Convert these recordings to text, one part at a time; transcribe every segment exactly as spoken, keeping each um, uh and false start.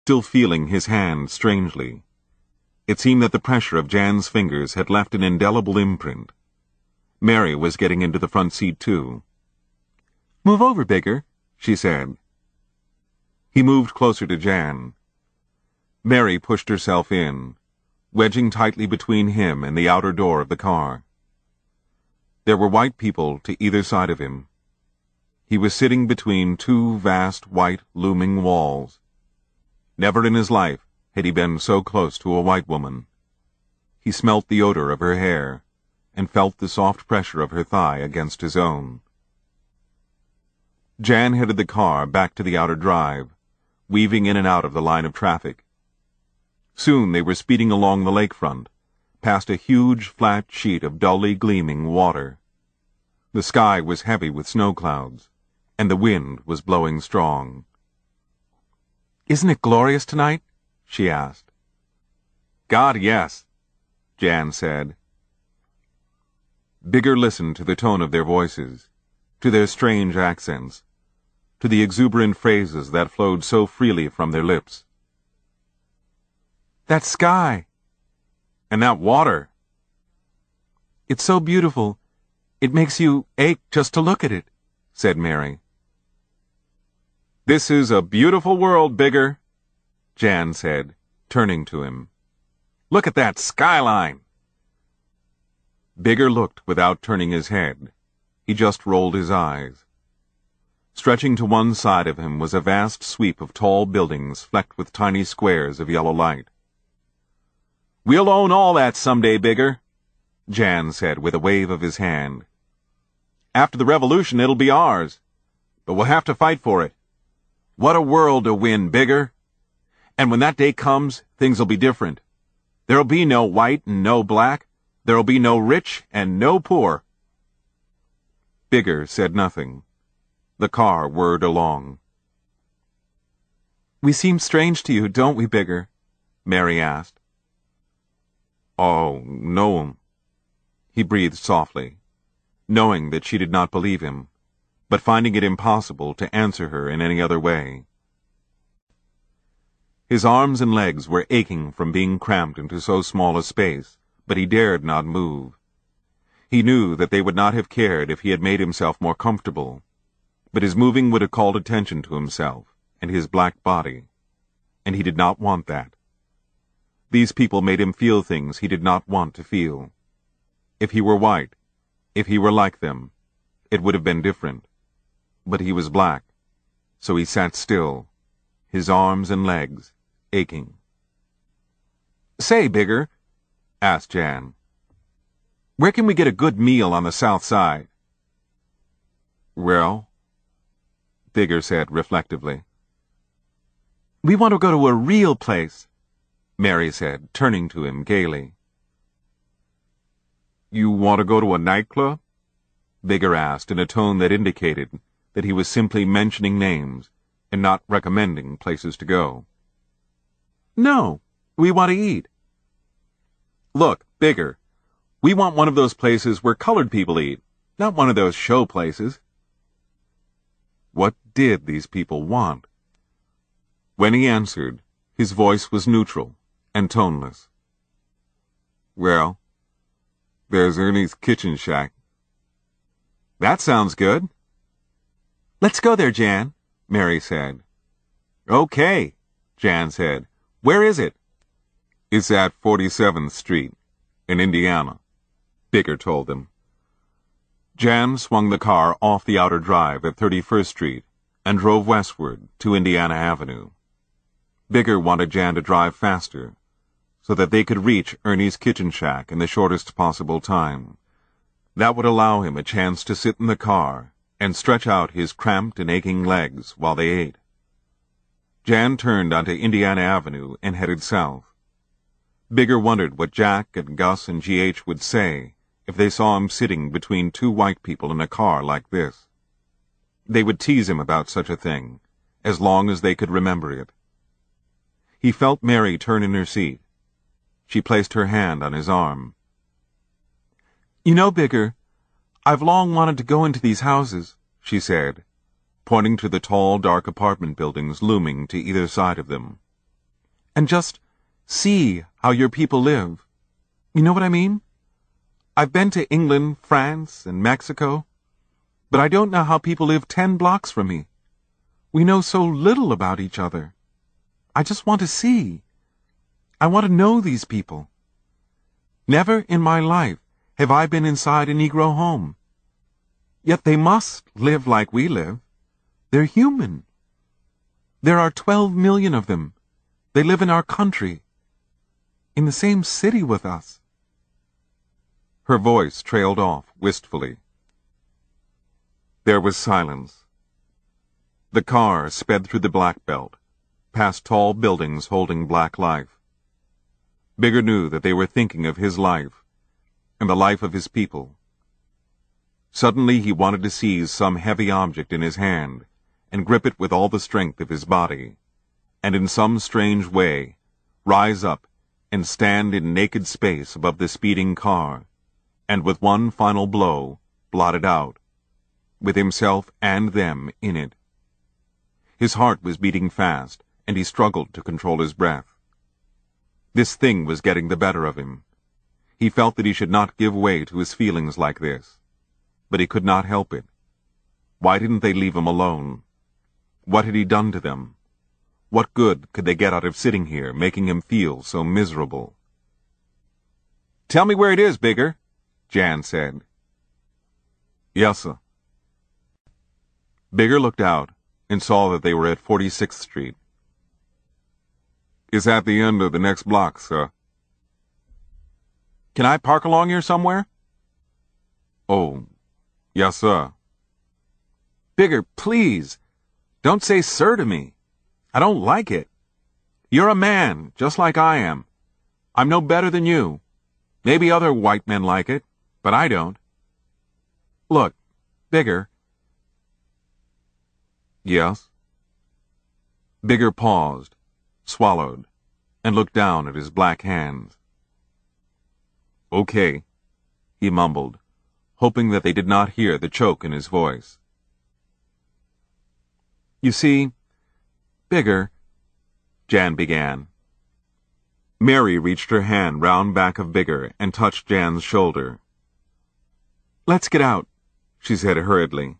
still feeling his hand strangely. It seemed that the pressure of Jan's fingers had left an indelible imprint. Mary was getting into the front seat, too. "Move over, Bigger," she said. He moved closer to Jan. Mary pushed herself in, wedging tightly between him and the outer door of the car. There were white people to either side of him. He was sitting between two vast white looming walls. Never in his life had he been so close to a white woman. He smelt the odor of her hair and felt the soft pressure of her thigh against his own. Jan headed the car back to the outer drive, weaving in and out of the line of traffic. Soon they were speeding along the lakefront, past a huge flat sheet of dully gleaming water. The sky was heavy with snow clouds, and the wind was blowing strong. "Isn't it glorious tonight?" she asked. "God, yes," Jan said. Bigger listened to the tone of their voices, to their strange accents, to the exuberant phrases that flowed so freely from their lips. "That sky! And that water! It's so beautiful, it makes you ache just to look at it," said Mary. "This is a beautiful world, Bigger," Jan said, turning to him. "Look at that skyline!" Bigger looked without turning his head. He just rolled his eyes. Stretching to one side of him was a vast sweep of tall buildings flecked with tiny squares of yellow light. "We'll own all that someday, Bigger," Jan said with a wave of his hand. "After the revolution, it'll be ours. But we'll have to fight for it. What a world to win, Bigger. And when that day comes, things'll be different. There'll be no white and no black. There'll be no rich and no poor." Bigger said nothing. The car whirred along. "We seem strange to you, don't we, Bigger?" Mary asked. "Oh, no," he breathed softly, knowing that she did not believe him, but finding it impossible to answer her in any other way. His arms and legs were aching from being cramped into so small a space, but he dared not move. He knew that they would not have cared if he had made himself more comfortable, but his moving would have called attention to himself and his black body, and he did not want that. These people made him feel things he did not want to feel. If he were white, if he were like them, it would have been different. But he was black, so he sat still, his arms and legs aching. "Say, Bigger," asked Jan, "where can we get a good meal on the south side?" "Well," Bigger said reflectively. "We want to go to a real place," Mary said, turning to him gaily. "You want to go to a nightclub?" Bigger asked in a tone that indicated that he was simply mentioning names and not recommending places to go. "No, we want to eat." "Look, Bigger, we want one of those places where colored people eat, not one of those show places." What did these people want? When he answered, his voice was neutral and toneless. "Well, there's Ernie's Kitchen Shack." "That sounds good." "Let's go there, Jan," Mary said. "Okay," Jan said. "Where is it?" "It's at forty-seventh Street, in Indiana," Bigger told them. Jan swung the car off the outer drive at thirty-first Street and drove westward to Indiana Avenue. Bigger wanted Jan to drive faster, so that they could reach Ernie's Kitchen Shack in the shortest possible time. That would allow him a chance to sit in the car and stretch out his cramped and aching legs while they ate. Jan turned onto Indiana Avenue and headed south. Bigger wondered what Jack and Gus and G H would say if they saw him sitting between two white people in a car like this. They would tease him about such a thing, as long as they could remember it. He felt Mary turn in her seat. She placed her hand on his arm. "You know, Bigger, I've long wanted to go into these houses," she said, pointing to the tall, dark apartment buildings looming to either side of them. and just see how your people live. You know what I mean? I've been to England, France, and Mexico, but I don't know how people live ten blocks from me. We know so little about each other. I just want to see. I want to know these people. Never in my life have I been inside a Negro home. Yet they must live like we live. They're human. There are twelve million of them. They live in our country, in the same city with us. Her voice trailed off wistfully. There was silence. The car sped through the Black Belt, past tall buildings holding black life. Bigger knew that they were thinking of his life, and the life of his people. Suddenly he wanted to seize some heavy object in his hand, and grip it with all the strength of his body, and in some strange way rise up and stand in naked space above the speeding car, and with one final blow blot it out, with himself and them in it. His heart was beating fast, and he struggled to control his breath. This thing was getting the better of him. He felt that he should not give way to his feelings like this, but he could not help it. Why didn't they leave him alone? What had he done to them? What good could they get out of sitting here, making him feel so miserable? "Tell me where it is, Bigger," Jan said. "Yes, sir." Bigger looked out and saw that they were at forty-sixth Street. "It's at the end of the next block, sir." "Can I park along here somewhere?" "Oh, yes, sir." "Bigger, please. Don't say sir to me. I don't like it. You're a man, just like I am. I'm no better than you. Maybe other white men like it, but I don't. Look, Bigger." "Yes?" Bigger paused, swallowed, and looked down at his black hands. "Okay," he mumbled, hoping that they did not hear the choke in his voice. "You see, Bigger," Jan began. Mary reached her hand round back of Bigger and touched Jan's shoulder. "Let's get out," she said hurriedly.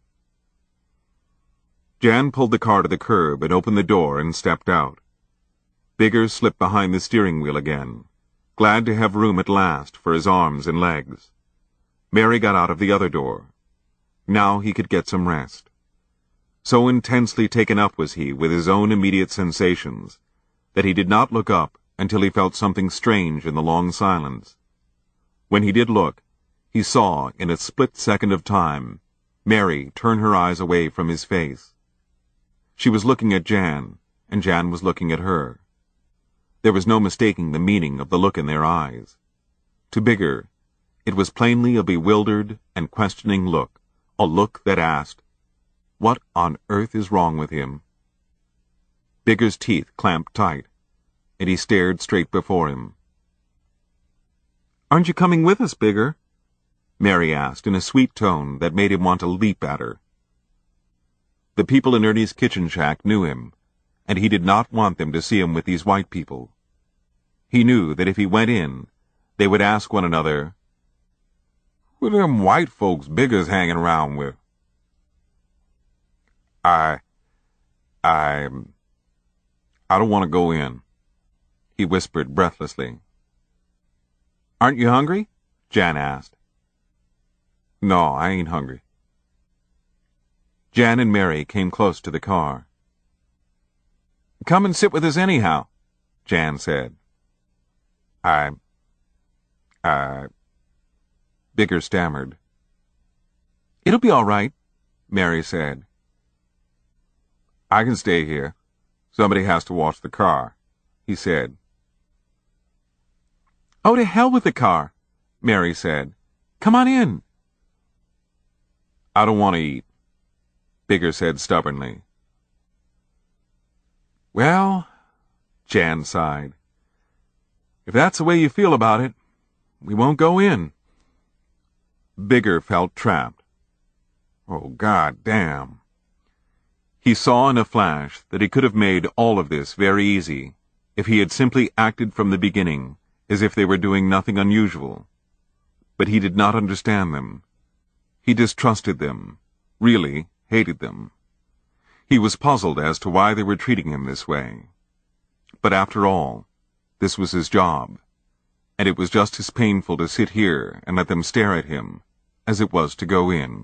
Jan pulled the car to the curb and opened the door and stepped out. Bigger slipped behind the steering wheel again, glad to have room at last for his arms and legs. Mary got out of the other door. Now he could get some rest. So intensely taken up was he with his own immediate sensations that he did not look up until he felt something strange in the long silence. When he did look, he saw, in a split second of time, Mary turn her eyes away from his face. She was looking at Jan, and Jan was looking at her. There was no mistaking the meaning of the look in their eyes. To Bigger, it was plainly a bewildered and questioning look, a look that asked, "What on earth is wrong with him?" Bigger's teeth clamped tight, and he stared straight before him. "Aren't you coming with us, Bigger?" Mary asked in a sweet tone that made him want to leap at her. The people in Ernie's kitchen shack knew him, and he did not want them to see him with these white people. He knew that if he went in, they would ask one another, "Who them white folks Bigger's hanging around with?" I, I, I don't want to go in," he whispered breathlessly. "Aren't you hungry?" Jan asked. "No, I ain't hungry." Jan and Mary came close to the car. "Come and sit with us anyhow," Jan said. I, I, Bigger stammered. "It'll be all right," Mary said. "I can stay here. Somebody has to watch the car," he said. "Oh, to hell with the car," Mary said. "Come on in." "I don't want to eat," Bigger said stubbornly. "Well," Jan sighed, "if that's the way you feel about it, we won't go in." Bigger felt trapped. Oh, God damn. He saw in a flash that he could have made all of this very easy, if he had simply acted from the beginning as if they were doing nothing unusual. But he did not understand them. He distrusted them, really hated them. He was puzzled as to why they were treating him this way. But after all, this was his job, and it was just as painful to sit here and let them stare at him as it was to go in.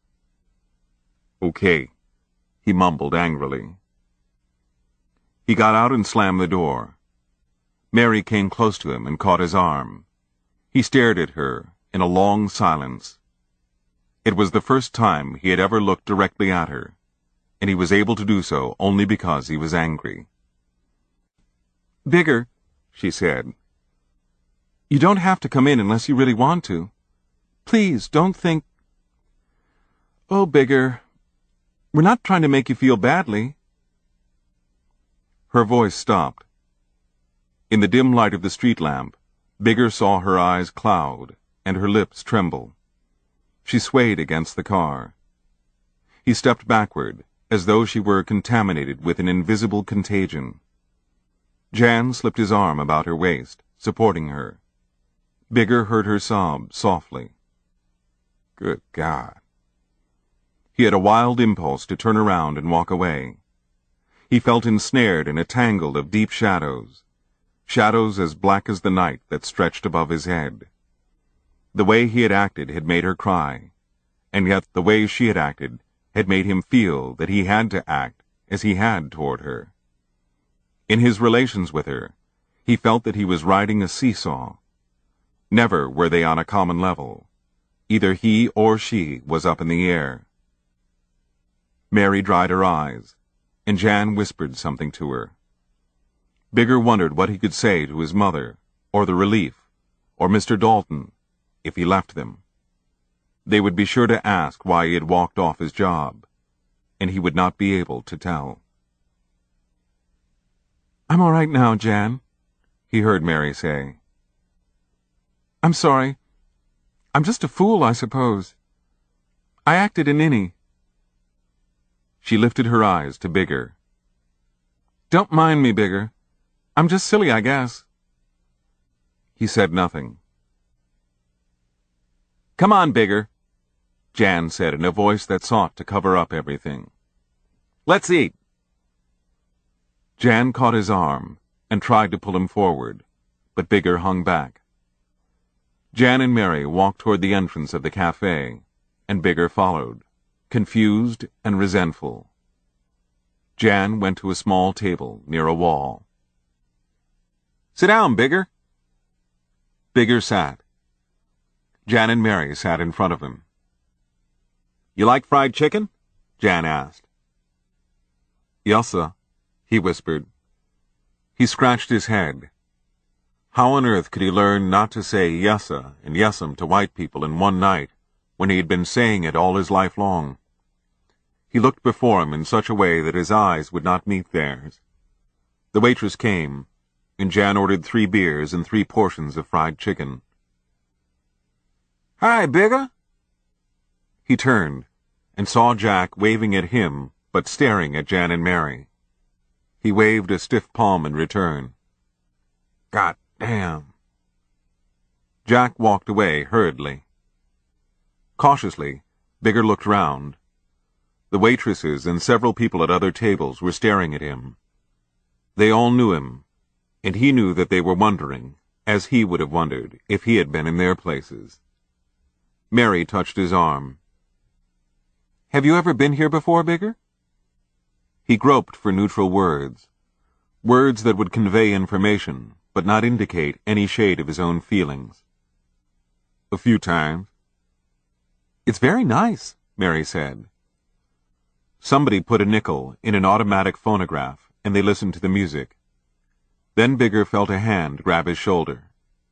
"Okay," he mumbled angrily. He got out and slammed the door. Mary came close to him and caught his arm. He stared at her in a long silence. It was the first time he had ever looked directly at her, and he was able to do so only because he was angry. "Bigger," she said, "you don't have to come in unless you really want to. Please, don't think—" "Oh, Bigger, we're not trying to make you feel badly." Her voice stopped. In the dim light of the street lamp, Bigger saw her eyes cloud and her lips tremble. She swayed against the car. He stepped backward, as though she were contaminated with an invisible contagion. Jan slipped his arm about her waist, supporting her. Bigger heard her sob softly. Good God. He had a wild impulse to turn around and walk away. He felt ensnared in a tangle of deep shadows, shadows as black as the night that stretched above his head. The way he had acted had made her cry, and yet the way she had acted had made him feel that he had to act as he had toward her. In his relations with her, he felt that he was riding a seesaw. Never were they on a common level. Either he or she was up in the air. Mary dried her eyes, and Jan whispered something to her. Bigger wondered what he could say to his mother, or the relief, or Mister Dalton, if he left them. They would be sure to ask why he had walked off his job, and he would not be able to tell. "I'm all right now, Jan," he heard Mary say. "I'm sorry. I'm just a fool, I suppose. I acted a ninny." She lifted her eyes to Bigger. "Don't mind me, Bigger. I'm just silly, I guess." He said nothing. "Come on, Bigger," Jan said in a voice that sought to cover up everything. "Let's eat." Jan caught his arm and tried to pull him forward, but Bigger hung back. Jan and Mary walked toward the entrance of the cafe, and Bigger followed, confused and resentful. Jan went to a small table near a wall. "Sit down, Bigger." Bigger sat. Jan and Mary sat in front of him. "You like fried chicken?" Jan asked. "Yussa," he whispered. He scratched his head. How on earth could he learn not to say yussa and yes'm to white people in one night, when he had been saying it all his life long? He looked before him in such a way that his eyes would not meet theirs. The waitress came, and Jan ordered three beers and three portions of fried chicken. "Hi, Bigger." He turned, and saw Jack waving at him, but staring at Jan and Mary. He waved a stiff palm in return. God damn. Jack walked away hurriedly. Cautiously, Bigger looked round. The waitresses and several people at other tables were staring at him. They all knew him, and he knew that they were wondering, as he would have wondered if he had been in their places. Mary touched his arm. "Have you ever been here before, Bigger?" He groped for neutral words, words that would convey information, but not indicate any shade of his own feelings. "A few times." "It's very nice," Mary said. Somebody put a nickel in an automatic phonograph, and they listened to the music. Then Bigger felt a hand grab his shoulder.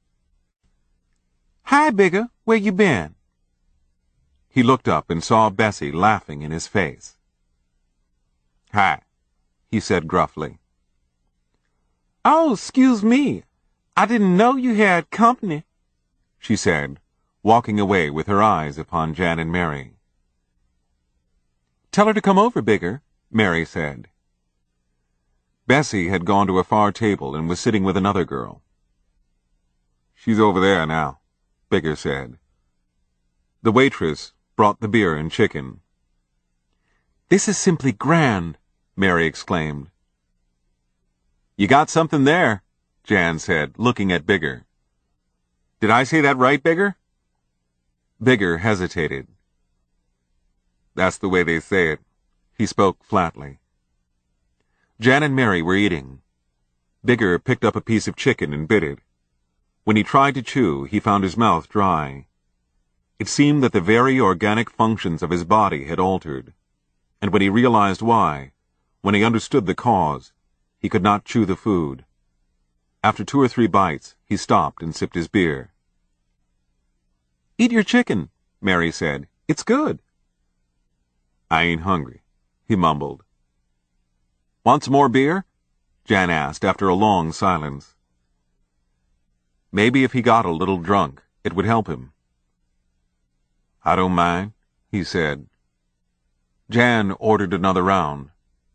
"Hi, Bigger. Where you been?" He looked up and saw Bessie laughing in his face. "Hi," he said gruffly. "Oh, excuse me. I didn't know you had company," she said, walking away with her eyes upon Jan and Mary. "Tell her to come over, Bigger," Mary said. Bessie had gone to a far table and was sitting with another girl. "She's over there now," Bigger said. The waitress brought the beer and chicken. "This is simply grand," Mary exclaimed. "You got something there," Jan said, looking at Bigger. "Did I say that right, Bigger?" Bigger hesitated. "That's the way they say it." He spoke flatly. Jan and Mary were eating. Bigger picked up a piece of chicken and bit it. When he tried to chew, he found his mouth dry. It seemed that the very organic functions of his body had altered, and when he realized why, when he understood the cause, he could not chew the food. After two or three bites, he stopped and sipped his beer. "Eat your chicken," Mary said. "It's good." "I ain't hungry," he mumbled. "Want some more beer?" Jan asked after a long silence. Maybe if he got a little drunk, it would help him. "I don't mind," he said. Jan ordered another round.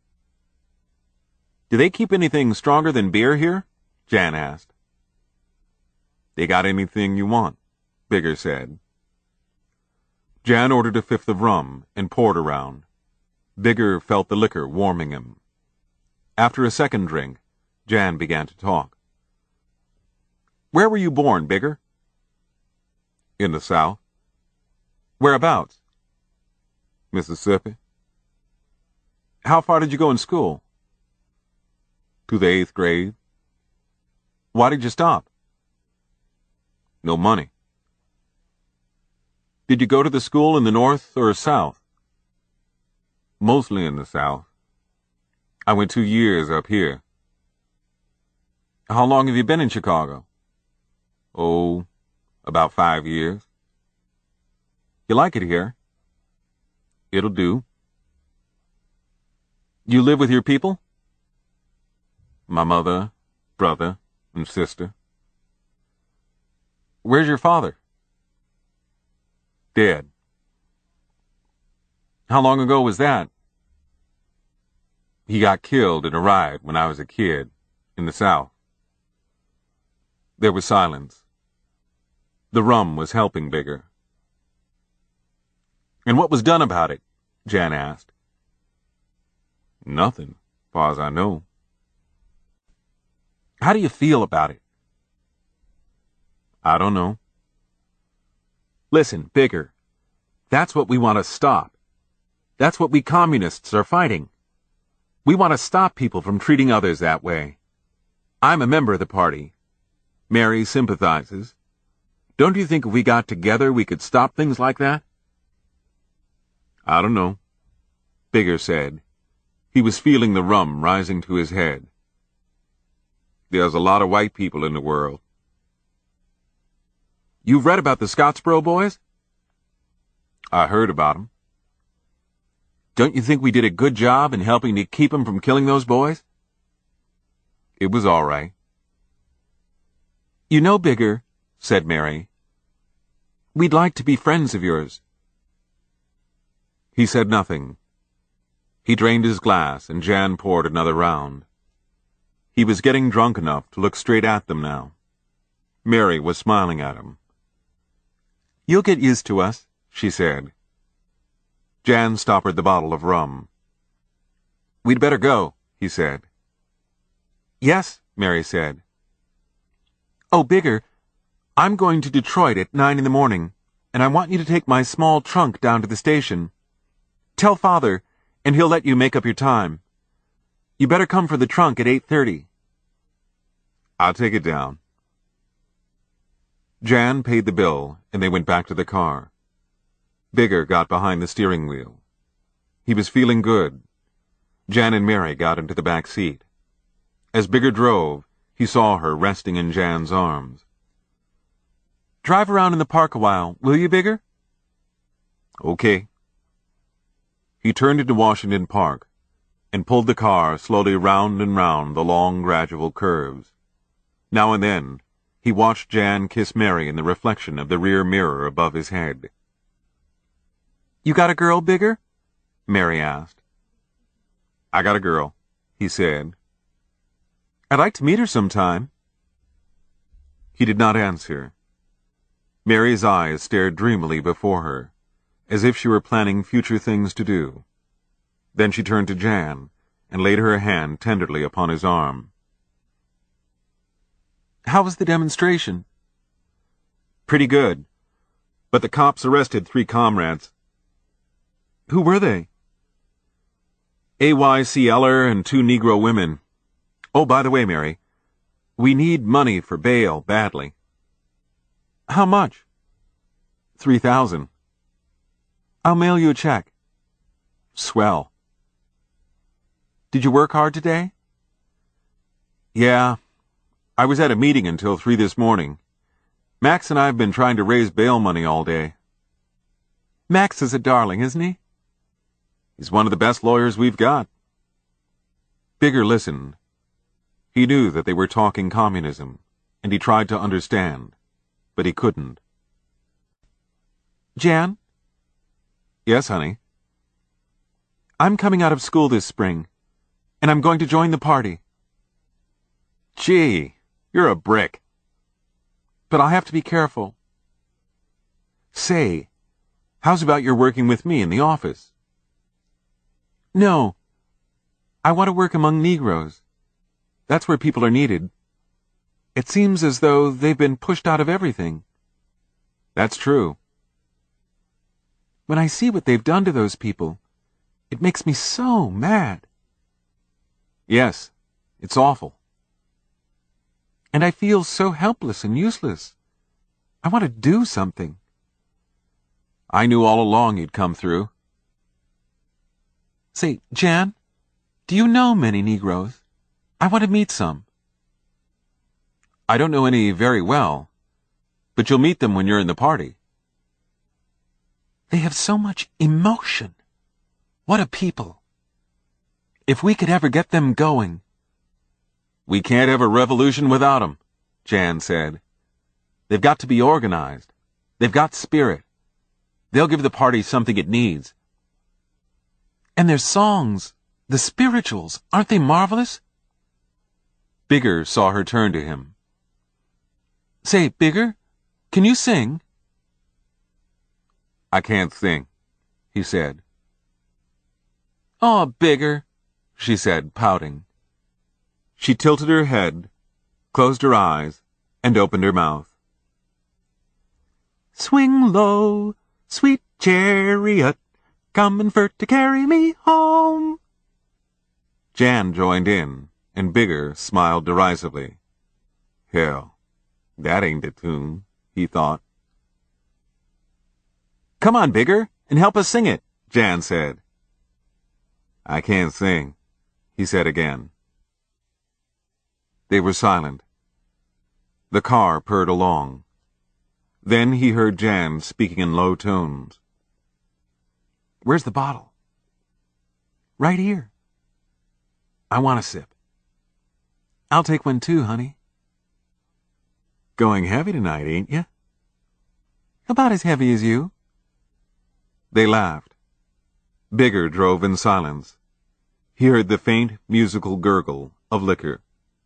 "Do they keep anything stronger than beer here?" Jan asked. "They got anything you want," Bigger said. Jan ordered a fifth of rum and poured a round. Bigger felt the liquor warming him. After a second drink, Jan began to talk. "Where were you born, Bigger?" "In the South." "Whereabouts?" "Mississippi." "How far did you go in school?" "To the eighth grade." "Why did you stop?" "No money." "Did you go to the school in the North or South?" "Mostly in the South. I went two years up here." "How long have you been in Chicago?" "Oh, about five years." "You like it here?" "It'll do." "You live with your people?" "My mother, brother, and sister." "Where's your father?" "Dead." "How long ago was that?" "He got killed in a riot when I was a kid, in the South." There was silence. The rum was helping Bigger. "And what was done about it?" Jan asked. "Nothing, far as I know." "How do you feel about it?" "I don't know." "Listen, Bigger, that's what we want to stop. That's what we communists are fighting. We want to stop people from treating others that way. I'm a member of the party. Mary sympathizes. Don't you think if we got together we could stop things like that?" "I don't know," Bigger said. He was feeling the rum rising to his head. "There's a lot of white people in the world." "You've read about the Scottsboro boys?" "I heard about 'em." "Don't you think we did a good job in helping to keep 'em from killing those boys?" "It was all right." "You know, Bigger," said Mary, "we'd like to be friends of yours." He said nothing. He drained his glass, and Jan poured another round. He was getting drunk enough to look straight at them now. Mary was smiling at him. "You'll get used to us," she said. Jan stoppered the bottle of rum. "We'd better go," he said. "Yes," Mary said. "Oh, Bigger, I'm going to Detroit at nine in the morning, and I want you to take my small trunk down to the station. Tell Father, and he'll let you make up your time. You better come for the trunk at eight thirty. "I'll take it down." Jan paid the bill, and they went back to the car. Bigger got behind the steering wheel. He was feeling good. Jan and Mary got into the back seat. As Bigger drove, he saw her resting in Jan's arms. "Drive around in the park a while, will you, Bigger?" "Okay." He turned into Washington Park and pulled the car slowly round and round the long, gradual curves. Now and then, he watched Jan kiss Mary in the reflection of the rear mirror above his head. "You got a girl, Bigger?" Mary asked. "I got a girl," he said. I'd like to meet her sometime. He did not answer. Mary's eyes stared dreamily before her, as if she were planning future things to do. Then she turned to Jan and laid her hand tenderly upon his arm. How was the demonstration? Pretty good, but the cops arrested three comrades. Who were they? A Y C Eller and two Negro women. Oh, by the way, Mary, we need money for bail badly. How much? Three thousand. I'll mail you a check. Swell. Did you work hard today? Yeah. I was at a meeting until three this morning. Max and I have been trying to raise bail money all day. Max is a darling, isn't he? He's one of the best lawyers we've got. Bigger listened. He knew that they were talking communism, and he tried to understand, but he couldn't. Jan? Yes, honey? I'm coming out of school this spring, and I'm going to join the party. Gee, you're a brick. But I'll have to be careful. Say, how's about your working with me in the office? No. I want to work among Negroes. That's where people are needed. It seems as though they've been pushed out of everything. That's true. When I see what they've done to those people, it makes me so mad. Yes, it's awful. And I feel so helpless and useless. I want to do something. I knew all along you'd come through. Say, Jan, do you know many Negroes? I want to meet some. I don't know any very well, but you'll meet them when you're in the party. They have so much emotion. What a people. If we could ever get them going. We can't have a revolution without 'em, Jan said. They've got to be organized. They've got spirit. They'll give the party something it needs. And their songs, the spirituals, aren't they marvelous? Bigger saw her turn to him. Say, Bigger, can you sing? I can't sing, he said. Oh, Bigger, she said, pouting. She tilted her head, closed her eyes, and opened her mouth. Swing low, sweet chariot, coming for to carry me home. Jan joined in, and Bigger smiled derisively. Hell, that ain't the tune, he thought. Come on, Bigger, and help us sing it, Jan said. I can't sing, he said again. They were silent. The car purred along. Then he heard Jan speaking in low tones. Where's the bottle? Right here. I want a sip. I'll take one too, honey. Going heavy tonight, ain't you? About as heavy as you. They laughed. Bigger drove in silence. He heard the faint, musical gurgle of liquor.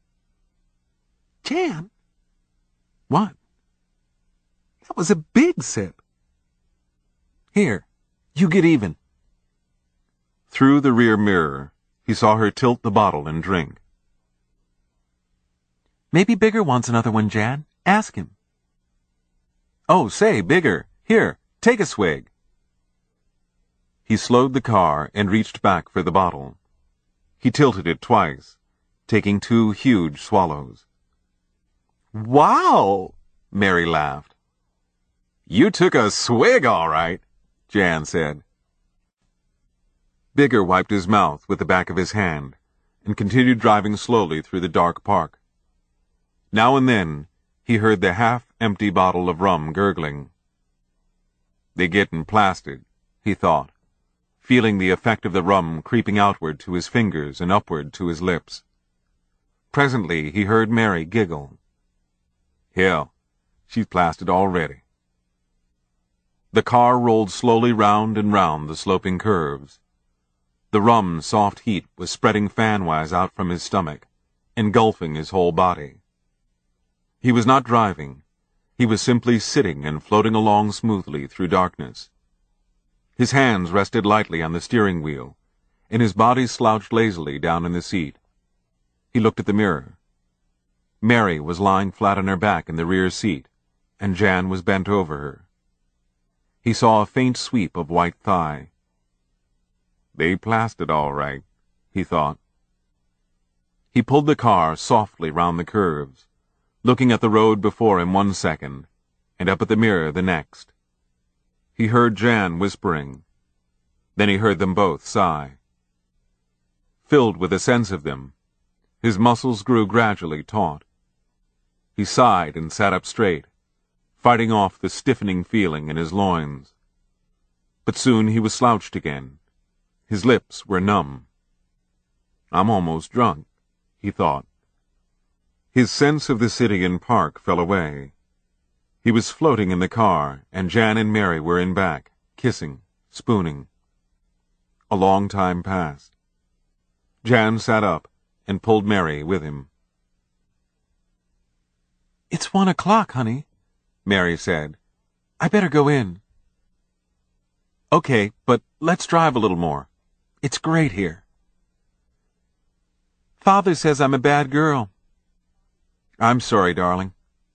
Jan? What? That was a big sip. Here, you get even. Through the rear mirror, he saw her tilt the bottle and drink. Maybe Bigger wants another one, Jan. Ask him. Oh, say, Bigger, here, take a swig. He slowed the car and reached back for the bottle. He tilted it twice, taking two huge swallows. Wow! Mary laughed. You took a swig, all right, Jan said. Bigger wiped his mouth with the back of his hand and continued driving slowly through the dark park. Now and then, he heard the half-empty bottle of rum gurgling. They gettin' plastered, he thought, feeling the effect of the rum creeping outward to his fingers and upward to his lips. Presently, he heard Mary giggle. Hell, she's plastered already. The car rolled slowly round and round the sloping curves. The rum's soft heat was spreading fanwise out from his stomach, engulfing his whole body. He was not driving. He was simply sitting and floating along smoothly through darkness. His hands rested lightly on the steering wheel, and his body slouched lazily down in the seat. He looked at the mirror. Mary was lying flat on her back in the rear seat, and Jan was bent over her. He saw a faint sweep of white thigh. They plastered all right, he thought. He pulled the car softly round the curves, looking at the road before him one second, and up at the mirror the next. He heard Jan whispering. Then he heard them both sigh. Filled with a sense of them, his muscles grew gradually taut. He sighed and sat up straight, fighting off the stiffening feeling in his loins. But soon he was slouched again. His lips were numb. I'm almost drunk, he thought. His sense of the city and park fell away. He was floating in the car, and Jan and Mary were in back, kissing, spooning. A long time passed. Jan sat up and pulled Mary with him. It's one o'clock, honey, Mary said. I better go in. Okay, but let's drive a little more. It's great here. Father says I'm a bad girl. I'm sorry, darling.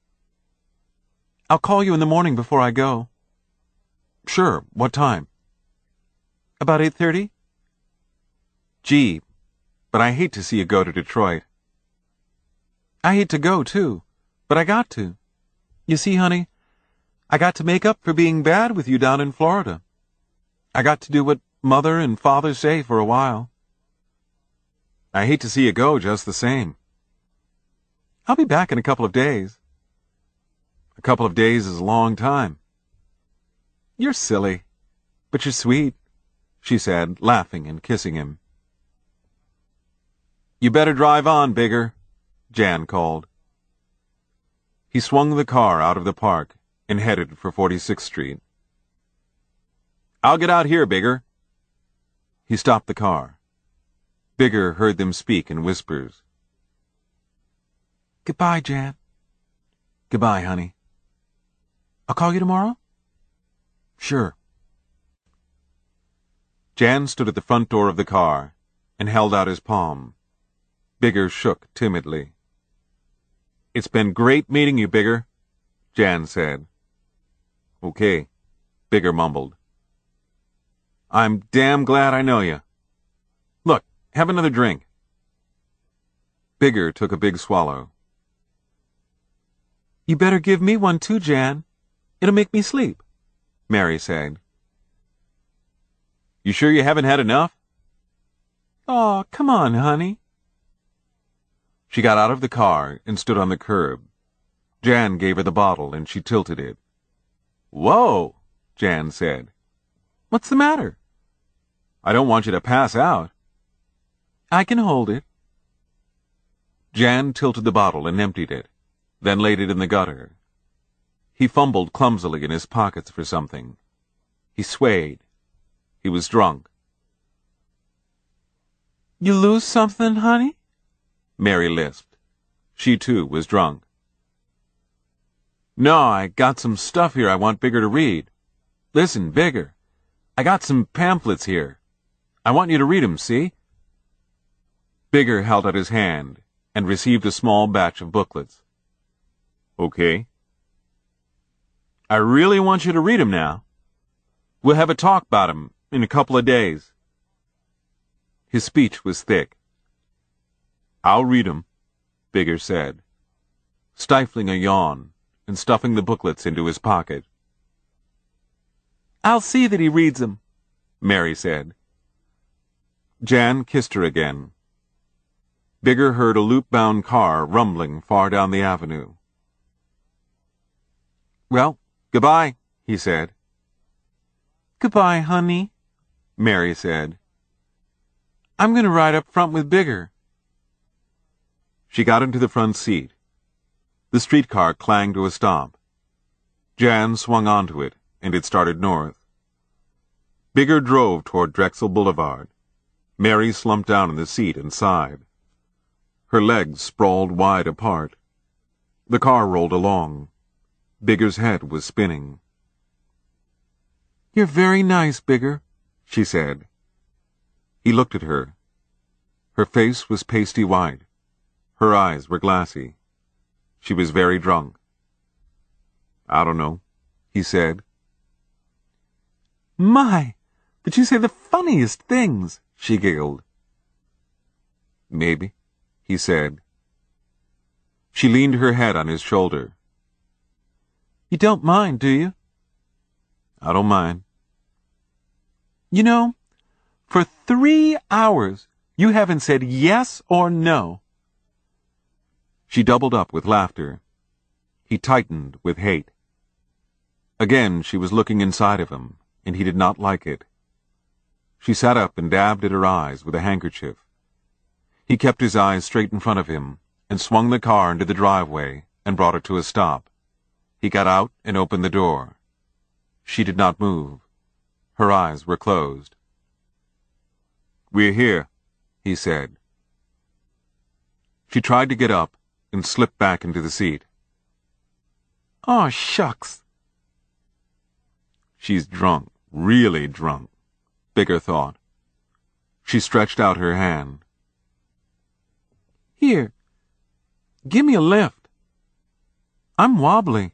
I'll call you in the morning before I go. Sure, what time? About eight thirty? Gee, but I hate to see you go to Detroit. I hate to go, too, but I got to. You see, honey, I got to make up for being bad with you down in Florida. I got to do what Mother and Father say for a while. I hate to see you go just the same. I'll be back in a couple of days. A couple of days is a long time. You're silly, but you're sweet, she said, laughing and kissing him. You better drive on, Bigger, Jan called. He swung the car out of the park and headed for forty-sixth Street. I'll get out here, Bigger. He stopped the car. Bigger heard them speak in whispers. Goodbye, Jan. Goodbye, honey. I'll call you tomorrow? Sure. Jan stood at the front door of the car and held out his palm. Bigger shook timidly. It's been great meeting you, Bigger, Jan said. Okay, Bigger mumbled. I'm damn glad I know you. Look, have another drink. Bigger took a big swallow. You better give me one too, Jan. It'll make me sleep, Mary said. You sure you haven't had enough? Aw, come on, honey. She got out of the car and stood on the curb. Jan gave her the bottle and she tilted it. Whoa, Jan said. What's the matter? I don't want you to pass out. I can hold it. Jan tilted the bottle and emptied it, then laid it in the gutter. He fumbled clumsily in his pockets for something. He swayed. He was drunk. You lose something, honey? Mary lisped. She, too, was drunk. No, I got some stuff here I want Bigger to read. Listen, Bigger. I got some pamphlets here. I want you to read 'em, see? Bigger held out his hand and received a small batch of booklets. Okay. I really want you to read 'em now. We'll have a talk about 'em in a couple of days. His speech was thick. I'll read 'em, Bigger said, stifling a yawn and stuffing the booklets into his pocket. I'll see that he reads 'em, Mary said. Jan kissed her again. Bigger heard a loop-bound car rumbling far down the avenue. Well, goodbye, he said. Goodbye, honey, Mary said. I'm going to ride up front with Bigger. She got into the front seat. The streetcar clanged to a stop. Jan swung onto it, and it started north. Bigger drove toward Drexel Boulevard. Mary slumped down in the seat and sighed. Her legs sprawled wide apart. The car rolled along. Bigger's head was spinning. "You're very nice, Bigger," she said. He looked at her. Her face was pasty white. Her eyes were glassy. She was very drunk. "I don't know," he said. "My, but you say the funniest things," she giggled. "Maybe," he said. She leaned her head on his shoulder. "You don't mind, do you?" "I don't mind." "You know, for three hours you haven't said yes or no." She doubled up with laughter. He tightened with hate. Again she was looking inside of him, and he did not like it. She sat up and dabbed at her eyes with a handkerchief. He kept his eyes straight in front of him, and swung the car into the driveway and brought it to a stop. He got out and opened the door. She did not move. Her eyes were closed. "We're here," he said. She tried to get up and slipped back into the seat. "Oh, shucks." She's drunk, really drunk, Bigger thought. She stretched out her hand. "Here, give me a lift. I'm wobbly."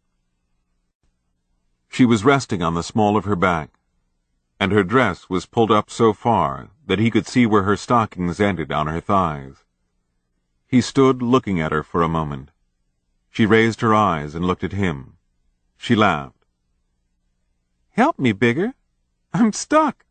She was resting on the small of her back, and her dress was pulled up so far that he could see where her stockings ended on her thighs. He stood looking at her for a moment. She raised her eyes and looked at him. She laughed. "Help me, Bigger. I'm stuck."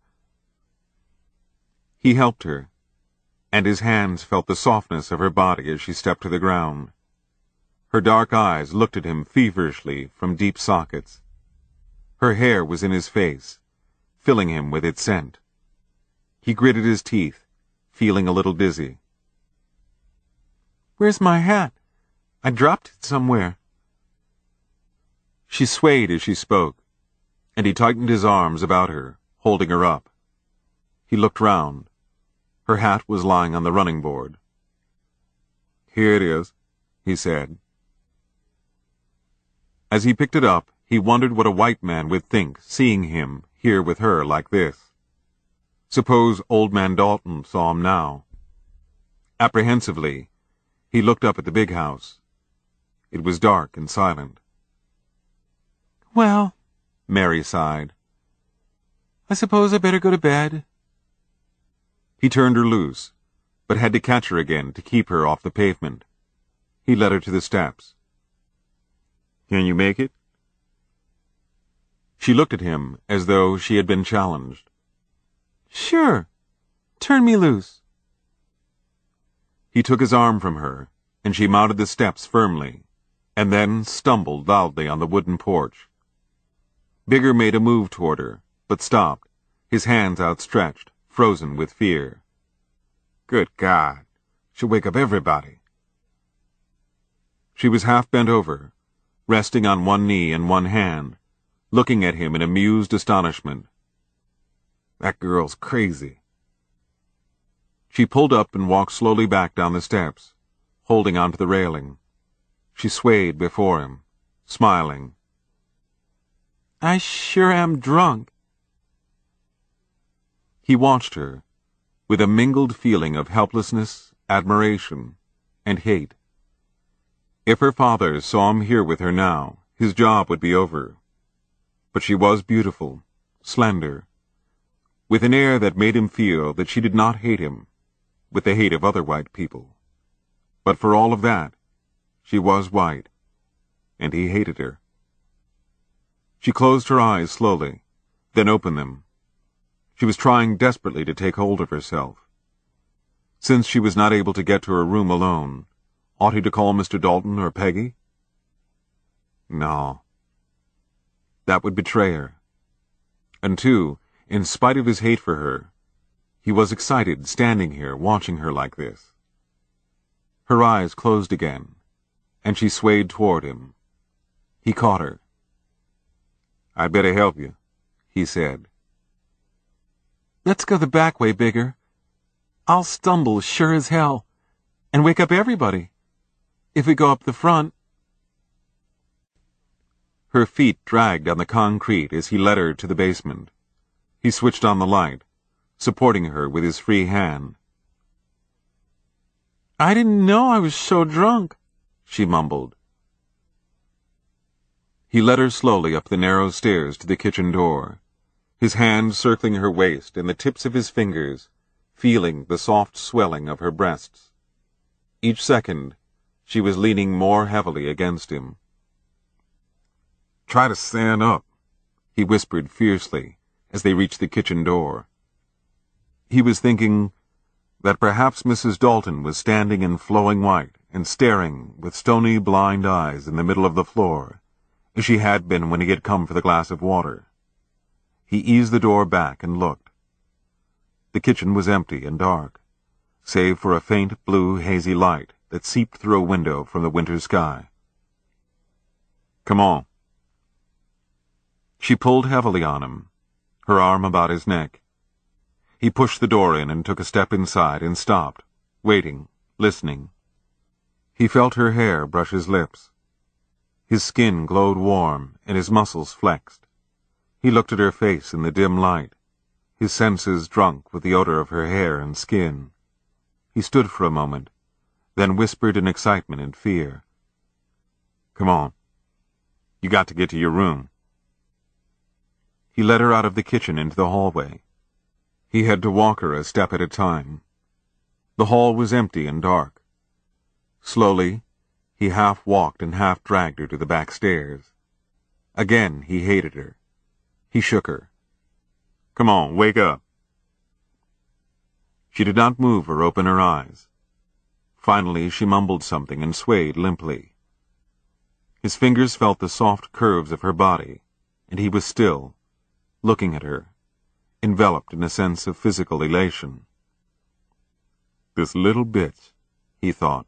He helped her, and his hands felt the softness of her body as she stepped to the ground. Her dark eyes looked at him feverishly from deep sockets. Her hair was in his face, filling him with its scent. He gritted his teeth, feeling a little dizzy. "Where's my hat? I dropped it somewhere." She swayed as she spoke, and he tightened his arms about her, holding her up. He looked round. Her hat was lying on the running board. "Here it is," he said. As he picked it up, he wondered what a white man would think, seeing him here with her like this. Suppose Old Man Dalton saw him now. Apprehensively, he looked up at the big house. It was dark and silent. "Well," Mary sighed, "I suppose I better go to bed." He turned her loose, but had to catch her again to keep her off the pavement. He led her to the steps. "Can you make it?" She looked at him as though she had been challenged. "Sure. Turn me loose." He took his arm from her, and she mounted the steps firmly, and then stumbled loudly on the wooden porch. Bigger made a move toward her, but stopped, his hands outstretched, frozen with fear. "Good God! She'll wake up everybody." She was half bent over, resting on one knee and one hand, looking at him in amused astonishment. "That girl's crazy." She pulled up and walked slowly back down the steps, holding onto the railing. She swayed before him, smiling. "I sure am drunk." He watched her, with a mingled feeling of helplessness, admiration, and hate. If her father saw him here with her now, his job would be over. But she was beautiful, slender, with an air that made him feel that she did not hate him, with the hate of other white people. But for all of that, she was white, and he hated her. She closed her eyes slowly, then opened them. She was trying desperately to take hold of herself. Since she was not able to get to her room alone, ought he to call Mister Dalton or Peggy? No. That would betray her. And too, in spite of his hate for her, he was excited standing here watching her like this. Her eyes closed again, and she swayed toward him. He caught her. "I'd better help you," he said. "Let's go the back way, Bigger. I'll stumble sure as hell. And wake up everybody. If we go up the front. Her feet dragged on the concrete as he led her to the basement. He switched on the light, supporting her with his free hand. I didn't know I was so drunk, she mumbled. He led her slowly up the narrow stairs to the kitchen door, his hand circling her waist and the tips of his fingers, feeling the soft swelling of her breasts. Each second, she was leaning more heavily against him. Try to stand up, he whispered fiercely as they reached the kitchen door. He was thinking that perhaps Missus Dalton was standing in flowing white and staring with stony blind eyes in the middle of the floor, as she had been when he had come for the glass of water. He eased the door back and looked. The kitchen was empty and dark, save for a faint blue hazy light that seeped through a window from the winter sky. Come on. She pulled heavily on him, her arm about his neck. He pushed the door in and took a step inside and stopped, waiting, listening. He felt her hair brush his lips. His skin glowed warm and his muscles flexed. He looked at her face in the dim light, his senses drunk with the odor of her hair and skin. He stood for a moment, then whispered in excitement and fear. Come on. You got to get to your room. He led her out of the kitchen into the hallway. He had to walk her a step at a time. The hall was empty and dark. Slowly, he half walked and half dragged her to the back stairs. Again he hated her. He shook her. Come on, wake up. She did not move or open her eyes. Finally, she mumbled something and swayed limply. His fingers felt the soft curves of her body, and he was still, looking at her, enveloped in a sense of physical elation. This little bitch, he thought.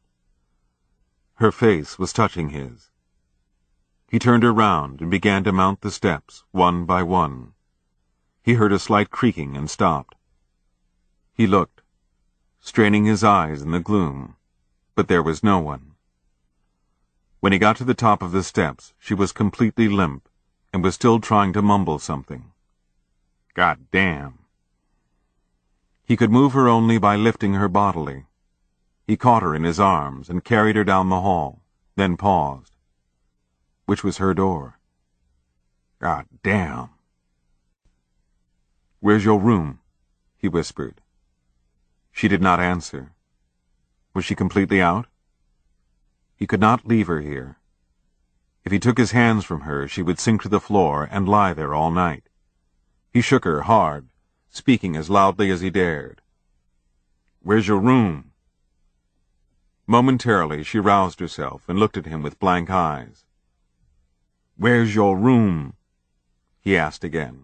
Her face was touching his. He turned her round and began to mount the steps, one by one. He heard a slight creaking and stopped. He looked, straining his eyes in the gloom, but there was no one. When he got to the top of the steps, she was completely limp and was still trying to mumble something. God damn. He could move her only by lifting her bodily. He caught her in his arms and carried her down the hall, then paused. Which was her door? God damn. Where's your room? He whispered. She did not answer. Was she completely out? He could not leave her here. If he took his hands from her, she would sink to the floor and lie there all night. He shook her hard, speaking as loudly as he dared. Where's your room? Momentarily, she roused herself and looked at him with blank eyes. Where's your room? He asked again.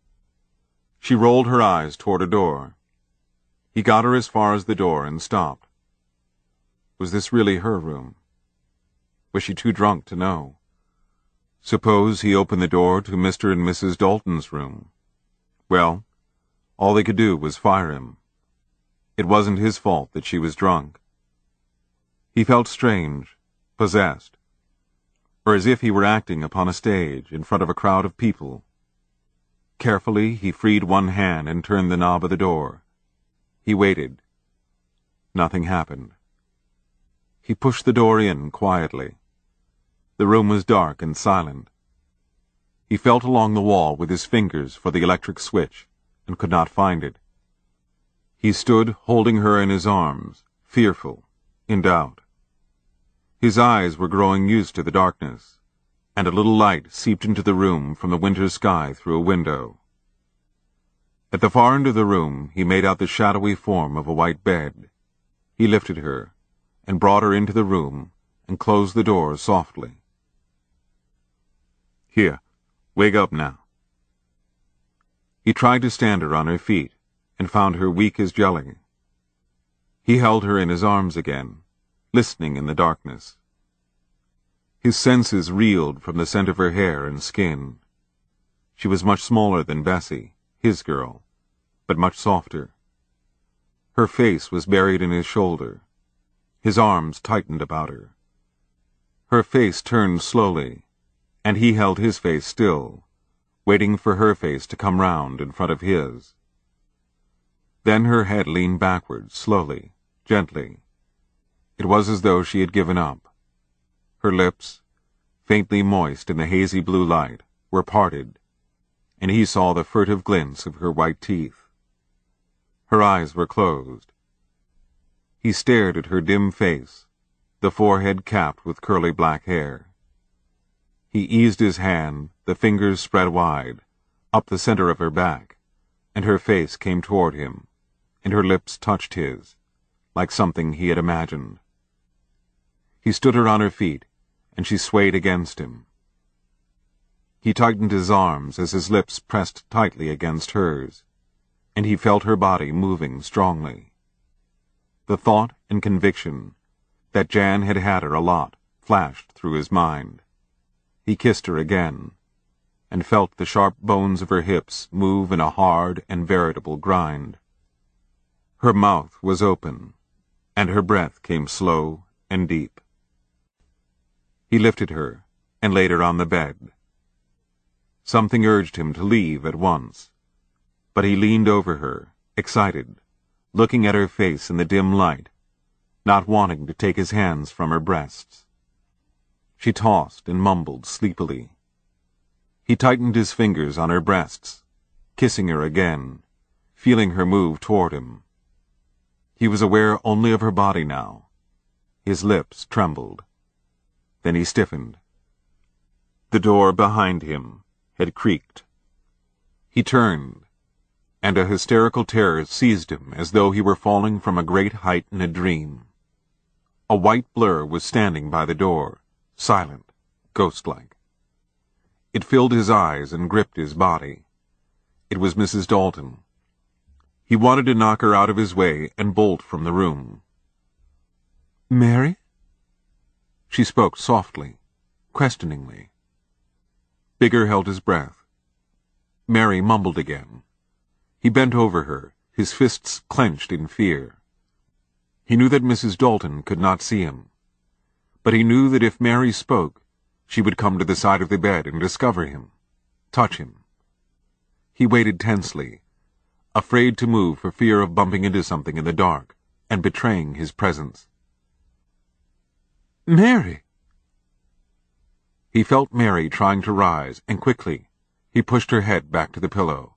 She rolled her eyes toward a door. He got her as far as the door and stopped. Was this really her room? Was she too drunk to know? Suppose he opened the door to Mister and Missus Dalton's room. Well, all they could do was fire him. It wasn't his fault that she was drunk. He felt strange, possessed, or as if he were acting upon a stage in front of a crowd of people. Carefully, he freed one hand and turned the knob of the door. He waited. Nothing happened. He pushed the door in quietly. The room was dark and silent. He felt along the wall with his fingers for the electric switch and could not find it. He stood holding her in his arms, fearful, in doubt. His eyes were growing used to the darkness, and a little light seeped into the room from the winter sky through a window. At the far end of the room, he made out the shadowy form of a white bed. He lifted her, and brought her into the room, and closed the door softly. Here, wake up now. He tried to stand her on her feet, and found her weak as jelly. He held her in his arms again, listening in the darkness. His senses reeled from the scent of her hair and skin. She was much smaller than Bessie, his girl, but much softer. Her face was buried in his shoulder. His arms tightened about her. Her face turned slowly, and he held his face still, waiting for her face to come round in front of his. Then her head leaned backward, slowly, gently. It was as though she had given up. Her lips, faintly moist in the hazy blue light, were parted, and he saw the furtive glints of her white teeth. Her eyes were closed. He stared at her dim face, the forehead capped with curly black hair. He eased his hand, the fingers spread wide, up the center of her back, and her face came toward him, and her lips touched his, like something he had imagined. He stood her on her feet, and she swayed against him. He tightened his arms as his lips pressed tightly against hers, and he felt her body moving strongly. The thought and conviction that Jan had had her a lot flashed through his mind. He kissed her again, and felt the sharp bones of her hips move in a hard and veritable grind. Her mouth was open, and her breath came slow and deep. He lifted her and laid her on the bed. Something urged him to leave at once, but he leaned over her, excited, looking at her face in the dim light, not wanting to take his hands from her breasts. She tossed and mumbled sleepily. He tightened his fingers on her breasts, kissing her again, feeling her move toward him. He was aware only of her body now. His lips trembled. Then he stiffened. The door behind him had creaked. He turned, and a hysterical terror seized him as though he were falling from a great height in a dream. A white blur was standing by the door, silent, ghost-like. It filled his eyes and gripped his body. It was Missus Dalton. He wanted to knock her out of his way and bolt from the room. "Mary?" She spoke softly, questioningly. Bigger held his breath. Mary mumbled again. He bent over her, his fists clenched in fear. He knew that Missus Dalton could not see him, but he knew that if Mary spoke, she would come to the side of the bed and discover him, touch him. He waited tensely, afraid to move for fear of bumping into something in the dark and betraying his presence. "Mary!" He felt Mary trying to rise, and quickly he pushed her head back to the pillow.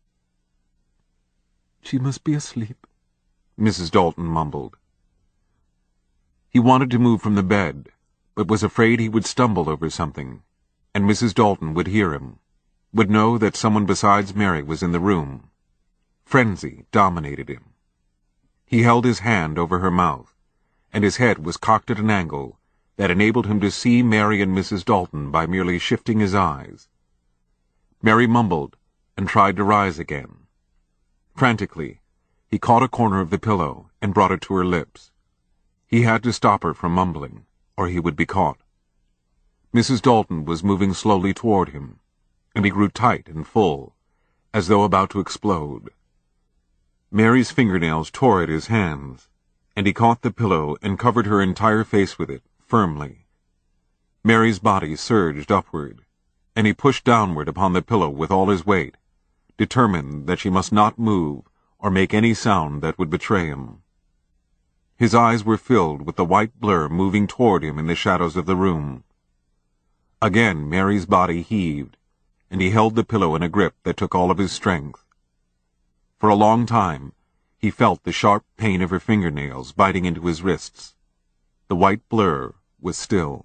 "She must be asleep," Missus Dalton mumbled. He wanted to move from the bed, but was afraid he would stumble over something, and Missus Dalton would hear him, would know that someone besides Mary was in the room. Frenzy dominated him. He held his hand over her mouth, and his head was cocked at an angle that enabled him to see Mary and Missus Dalton by merely shifting his eyes. Mary mumbled and tried to rise again. Frantically, he caught a corner of the pillow and brought it to her lips. He had to stop her from mumbling, or he would be caught. Missus Dalton was moving slowly toward him, and he grew tight and full, as though about to explode. Mary's fingernails tore at his hands, and he caught the pillow and covered her entire face with it, firmly. Mary's body surged upward, and he pushed downward upon the pillow with all his weight, determined that she must not move or make any sound that would betray him. His eyes were filled with the white blur moving toward him in the shadows of the room. Again Mary's body heaved, and he held the pillow in a grip that took all of his strength. For a long time, he felt the sharp pain of her fingernails biting into his wrists. The white blur was still.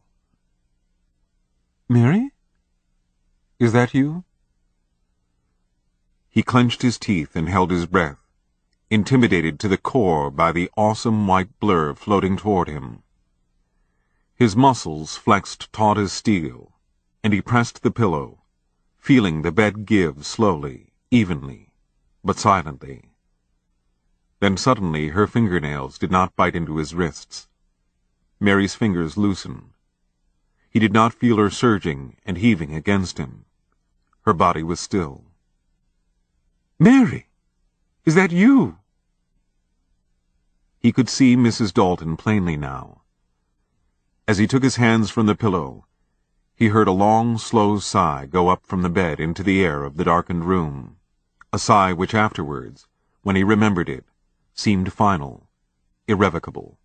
"Mary? Is that you?" He clenched his teeth and held his breath, intimidated to the core by the awesome white blur floating toward him. His muscles flexed taut as steel, and he pressed the pillow, feeling the bed give slowly, evenly, but silently. Then suddenly her fingernails did not bite into his wrists. Mary's fingers loosened. He did not feel her surging and heaving against him. Her body was still. "Mary! Is that you?" He could see Missus Dalton plainly now. As he took his hands from the pillow, he heard a long, slow sigh go up from the bed into the air of the darkened room, a sigh which afterwards, when he remembered it, seemed final, irrevocable.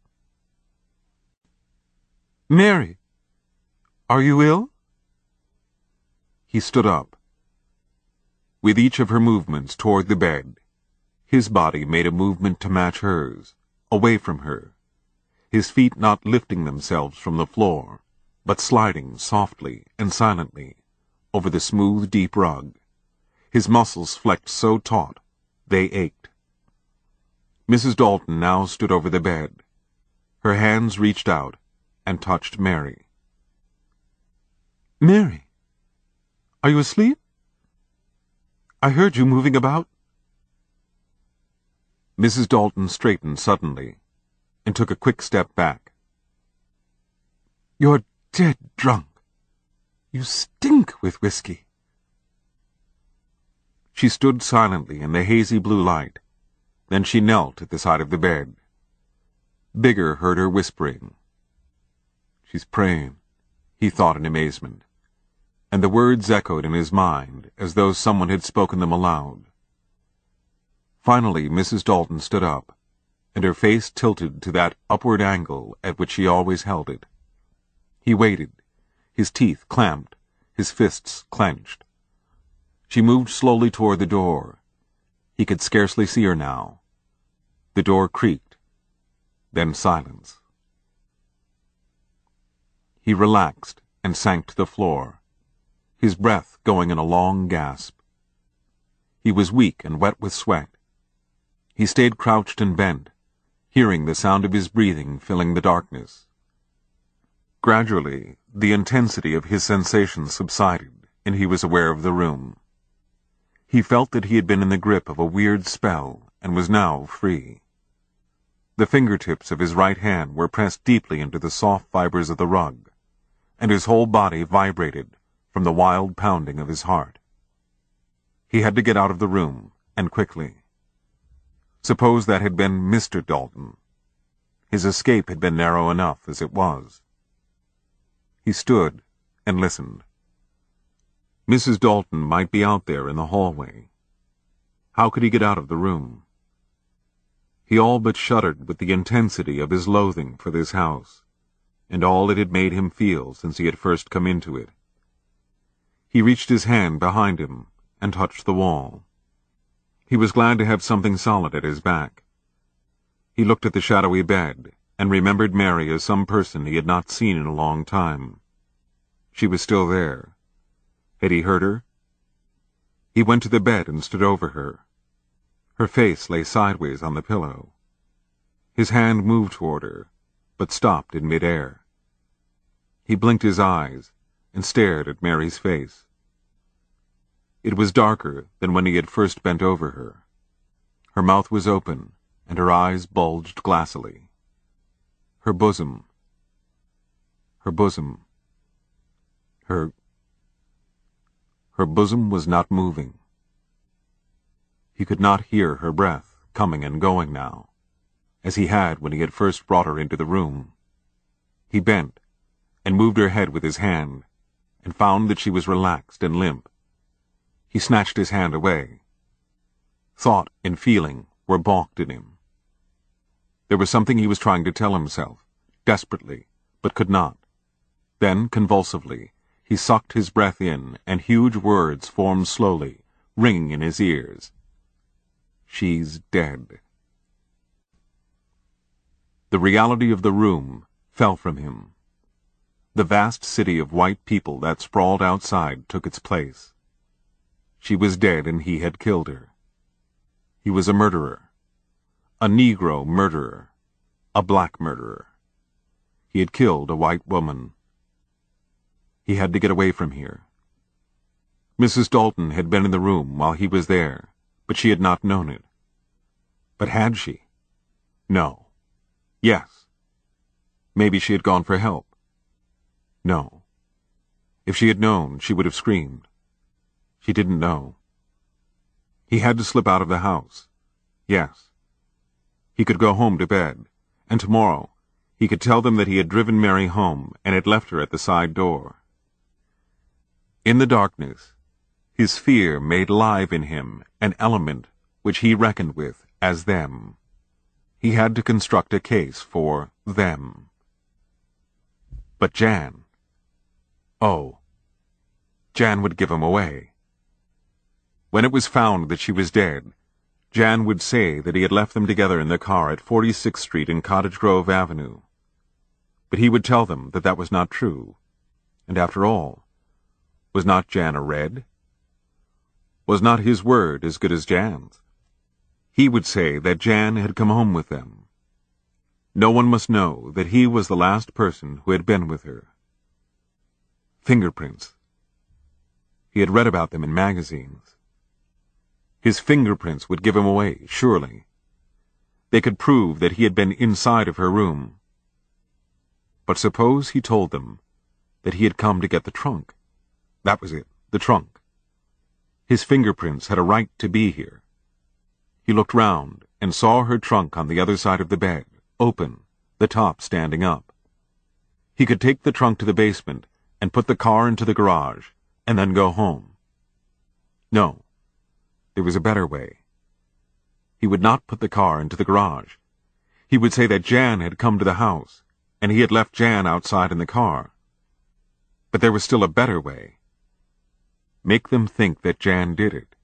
"Mary, are you ill?" He stood up. With each of her movements toward the bed, his body made a movement to match hers, away from her, his feet not lifting themselves from the floor, but sliding softly and silently over the smooth, deep rug, his muscles flexed so taut they ached. Missus Dalton now stood over the bed. Her hands reached out and touched Mary. "Mary, are you asleep? I heard you moving about." Missus Dalton straightened suddenly and took a quick step back. "You're dead drunk. You stink with whiskey." She stood silently in the hazy blue light. Then she knelt at the side of the bed. Bigger heard her whispering. "She's praying," he thought in amazement, and the words echoed in his mind as though someone had spoken them aloud. Finally, Missus Dalton stood up, and her face tilted to that upward angle at which she always held it. He waited, his teeth clamped, his fists clenched. She moved slowly toward the door. He could scarcely see her now. The door creaked, then silence. He relaxed and sank to the floor, his breath going in a long gasp. He was weak and wet with sweat. He stayed crouched and bent, hearing the sound of his breathing filling the darkness. Gradually, the intensity of his sensations subsided, and he was aware of the room. He felt that he had been in the grip of a weird spell and was now free. The fingertips of his right hand were pressed deeply into the soft fibers of the rug, and his whole body vibrated from the wild pounding of his heart. He had to get out of the room, and quickly. Suppose that had been Mister Dalton. His escape had been narrow enough as it was. He stood and listened. Missus Dalton might be out there in the hallway. How could he get out of the room? He all but shuddered with the intensity of his loathing for this house, and all it had made him feel since he had first come into it. He reached his hand behind him and touched the wall. He was glad to have something solid at his back. He looked at the shadowy bed and remembered Mary as some person he had not seen in a long time. She was still there. Had he heard her? He went to the bed and stood over her. Her face lay sideways on the pillow. His hand moved toward her, but stopped in mid-air. He blinked his eyes and stared at Mary's face. It was darker than when he had first bent over her. Her mouth was open, and her eyes bulged glassily. Her bosom. Her bosom. Her... Her bosom was not moving. He could not hear her breath coming and going now, as he had when he had first brought her into the room. He bent and moved her head with his hand, and found that she was relaxed and limp. He snatched his hand away. Thought and feeling were balked in him. There was something he was trying to tell himself, desperately, but could not. Then, convulsively, he sucked his breath in, and huge words formed slowly, ringing in his ears. "She's dead." The reality of the room fell from him. The vast city of white people that sprawled outside took its place. She was dead, and he had killed her. He was a murderer. A Negro murderer. A black murderer. He had killed a white woman. He had to get away from here. Missus Dalton had been in the room while he was there, but she had not known it. But had she? No. Yes. Maybe she had gone for help. No. If she had known, she would have screamed. She didn't know. He had to slip out of the house. Yes. He could go home to bed, and tomorrow he could tell them that he had driven Mary home and had left her at the side door. In the darkness, his fear made live in him an element which he reckoned with as them. He had to construct a case for them. But Jan... Oh, Jan would give him away. When it was found that she was dead, Jan would say that he had left them together in the car at forty-sixth Street and Cottage Grove Avenue. But he would tell them that that was not true. And after all, was not Jan a Red? Was not his word as good as Jan's? He would say that Jan had come home with them. No one must know that he was the last person who had been with her. Fingerprints. He had read about them in magazines. His fingerprints would give him away, surely. They could prove that he had been inside of her room. But suppose he told them that he had come to get the trunk. That was it, the trunk. His fingerprints had a right to be here. He looked round and saw her trunk on the other side of the bed, open, the top standing up. He could take the trunk to the basement and put the car into the garage, and then go home. No, there was a better way. He would not put the car into the garage. He would say that Jan had come to the house, and he had left Jan outside in the car. But there was still a better way. Make them think that Jan did it.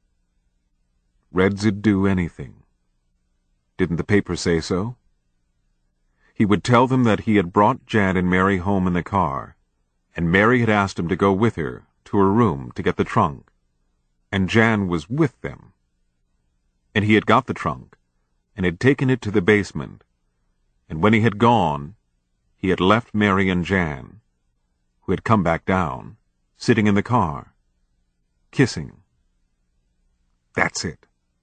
Reds'd do anything. Didn't the paper say so? He would tell them that he had brought Jan and Mary home in the car, and Mary had asked him to go with her to her room to get the trunk, and Jan was with them. And he had got the trunk, and had taken it to the basement, and when he had gone, he had left Mary and Jan, who had come back down, sitting in the car, kissing. That's it.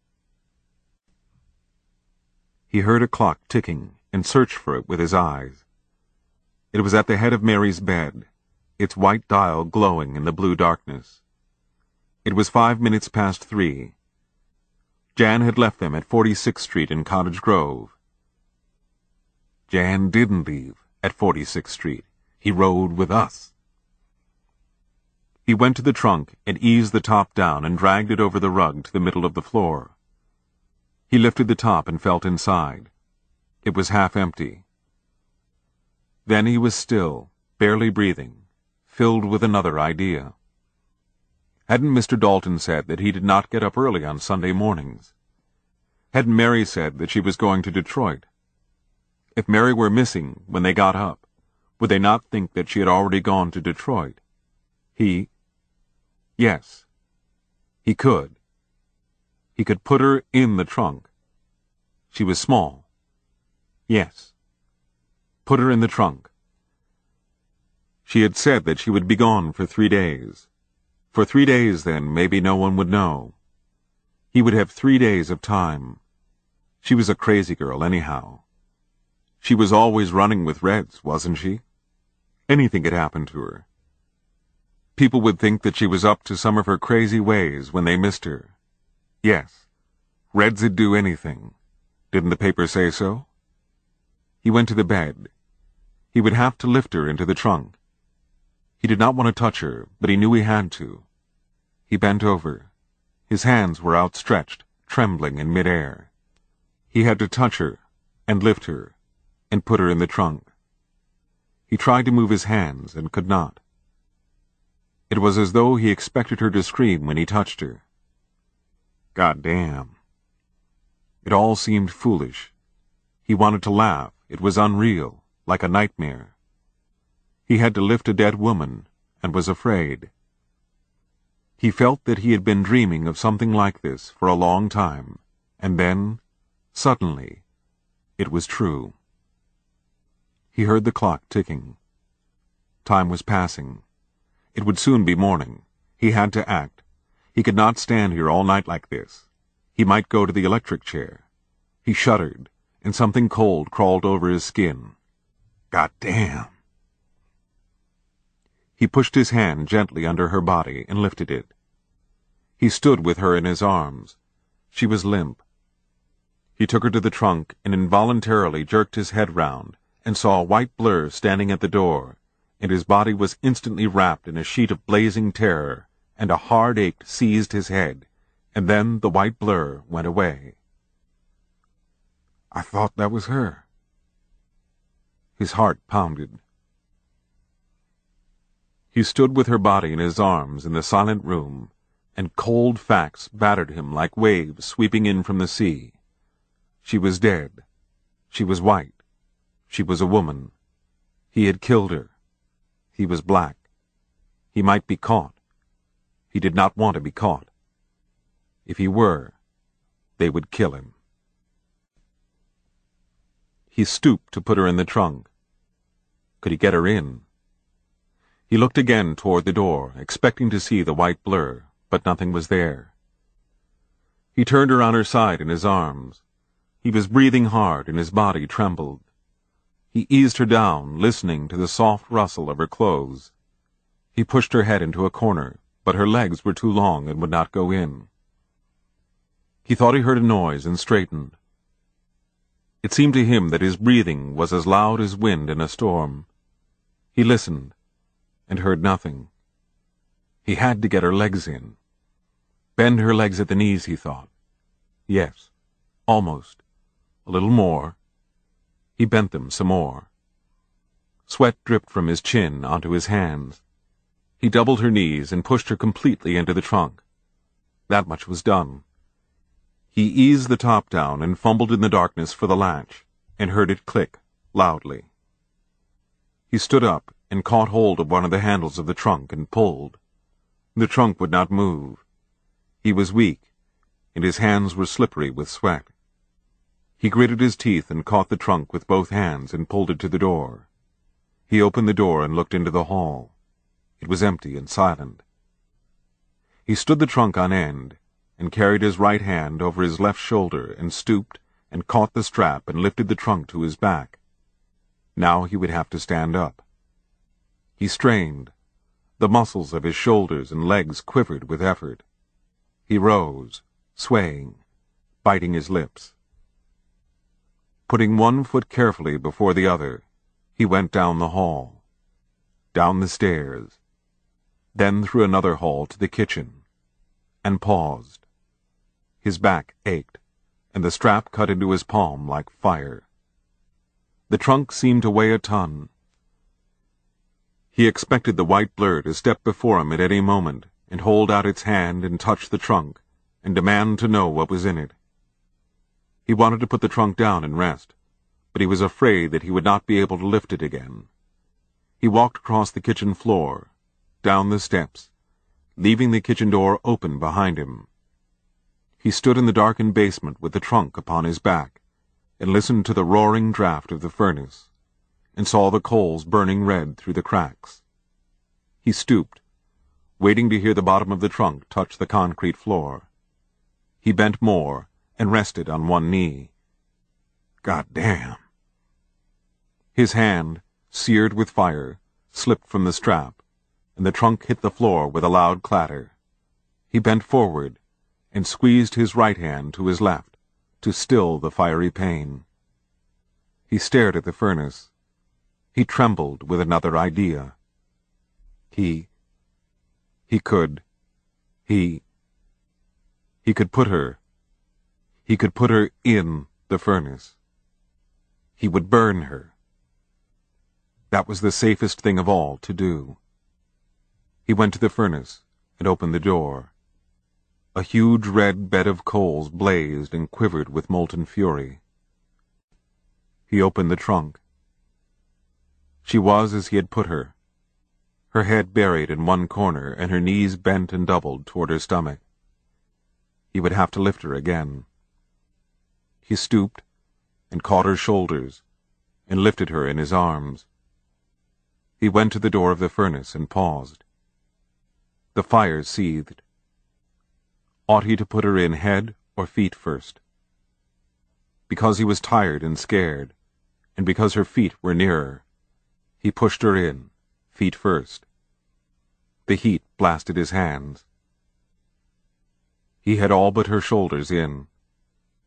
He heard a clock ticking and searched for it with his eyes. It was at the head of Mary's bed, its white dial glowing in the blue darkness. It was five minutes past three. Jan had left them at forty-sixth Street and Cottage Grove. Jan didn't leave at forty-sixth Street. He rode with us. He went to the trunk and eased the top down and dragged it over the rug to the middle of the floor. He lifted the top and felt inside. It was half empty. Then he was still, barely breathing, filled with another idea. Hadn't Mister Dalton said that he did not get up early on Sunday mornings? Hadn't Mary said that she was going to Detroit? If Mary were missing when they got up, would they not think that she had already gone to Detroit? He... Yes. He could. He could put her in the trunk. She was small. Yes. Put her in the trunk. She had said that she would be gone for three days. For three days, then, maybe no one would know. He would have three days of time. She was a crazy girl, anyhow. She was always running with Reds, wasn't she? Anything could happen to her. People would think that she was up to some of her crazy ways when they missed her. Yes, Reds'd do anything. Didn't the paper say so? He went to the bed. He would have to lift her into the trunk. He did not want to touch her, but he knew he had to. He bent over. His hands were outstretched, trembling in midair. He had to touch her, and lift her, and put her in the trunk. He tried to move his hands, and could not. It was as though he expected her to scream when he touched her. God damn. It all seemed foolish. He wanted to laugh. It was unreal, like a nightmare. He had to lift a dead woman, and was afraid. He felt that he had been dreaming of something like this for a long time, and then, suddenly, it was true. He heard the clock ticking. Time was passing. It would soon be morning. He had to act. He could not stand here all night like this. He might go to the electric chair. He shuddered, and something cold crawled over his skin. God damn! He pushed his hand gently under her body and lifted it. He stood with her in his arms. She was limp. He took her to the trunk and involuntarily jerked his head round and saw a white blur standing at the door, and his body was instantly wrapped in a sheet of blazing terror, and a hard ache seized his head, and then the white blur went away. I thought that was her. His heart pounded. He stood with her body in his arms in the silent room, and cold facts battered him like waves sweeping in from the sea. She was dead. She was white. She was a woman. He had killed her. He was black. He might be caught. He did not want to be caught. If he were, they would kill him. He stooped to put her in the trunk. Could he get her in? He looked again toward the door, expecting to see the white blur, but nothing was there. He turned her on her side in his arms. He was breathing hard, and his body trembled. He eased her down, listening to the soft rustle of her clothes. He pushed her head into a corner, but her legs were too long and would not go in. He thought he heard a noise and straightened. It seemed to him that his breathing was as loud as wind in a storm. He listened, and heard nothing. He had to get her legs in. Bend her legs at the knees, he thought. Yes, almost. A little more. He bent them some more. Sweat dripped from his chin onto his hands. He doubled her knees and pushed her completely into the trunk. That much was done. He eased the top down and fumbled in the darkness for the latch, and heard it click, loudly. He stood up and caught hold of one of the handles of the trunk and pulled. The trunk would not move. He was weak, and his hands were slippery with sweat. He gritted his teeth and caught the trunk with both hands and pulled it to the door. He opened the door and looked into the hall. It was empty and silent. He stood the trunk on end, and carried his right hand over his left shoulder and stooped and caught the strap and lifted the trunk to his back. Now he would have to stand up. He strained. The muscles of his shoulders and legs quivered with effort. He rose, swaying, biting his lips. Putting one foot carefully before the other, he went down the hall, down the stairs, then through another hall to the kitchen, and paused. His back ached, and the strap cut into his palm like fire. The trunk seemed to weigh a ton. He expected the white blur to step before him at any moment and hold out its hand and touch the trunk and demand to know what was in it. He wanted to put the trunk down and rest, but he was afraid that he would not be able to lift it again. He walked across the kitchen floor, down the steps, leaving the kitchen door open behind him. He stood in the darkened basement with the trunk upon his back, and listened to the roaring draft of the furnace, and saw the coals burning red through the cracks. He stooped, waiting to hear the bottom of the trunk touch the concrete floor. He bent more and rested on one knee. God damn! His hand, seared with fire, slipped from the strap, and the trunk hit the floor with a loud clatter. He bent forward and squeezed his right hand to his left to still the fiery pain. He stared at the furnace. He trembled with another idea. He... he could... he... he could put her... he could put her in the furnace. He would burn her. That was the safest thing of all to do. He went to the furnace and opened the door. A huge red bed of coals blazed and quivered with molten fury. He opened the trunk. She was as he had put her, her head buried in one corner and her knees bent and doubled toward her stomach. He would have to lift her again. He stooped and caught her shoulders and lifted her in his arms. He went to the door of the furnace and paused. The fire seethed. Ought he to put her in head or feet first? Because he was tired and scared, and because her feet were nearer, he pushed her in, feet first. The heat blasted his hands. He had all but her shoulders in.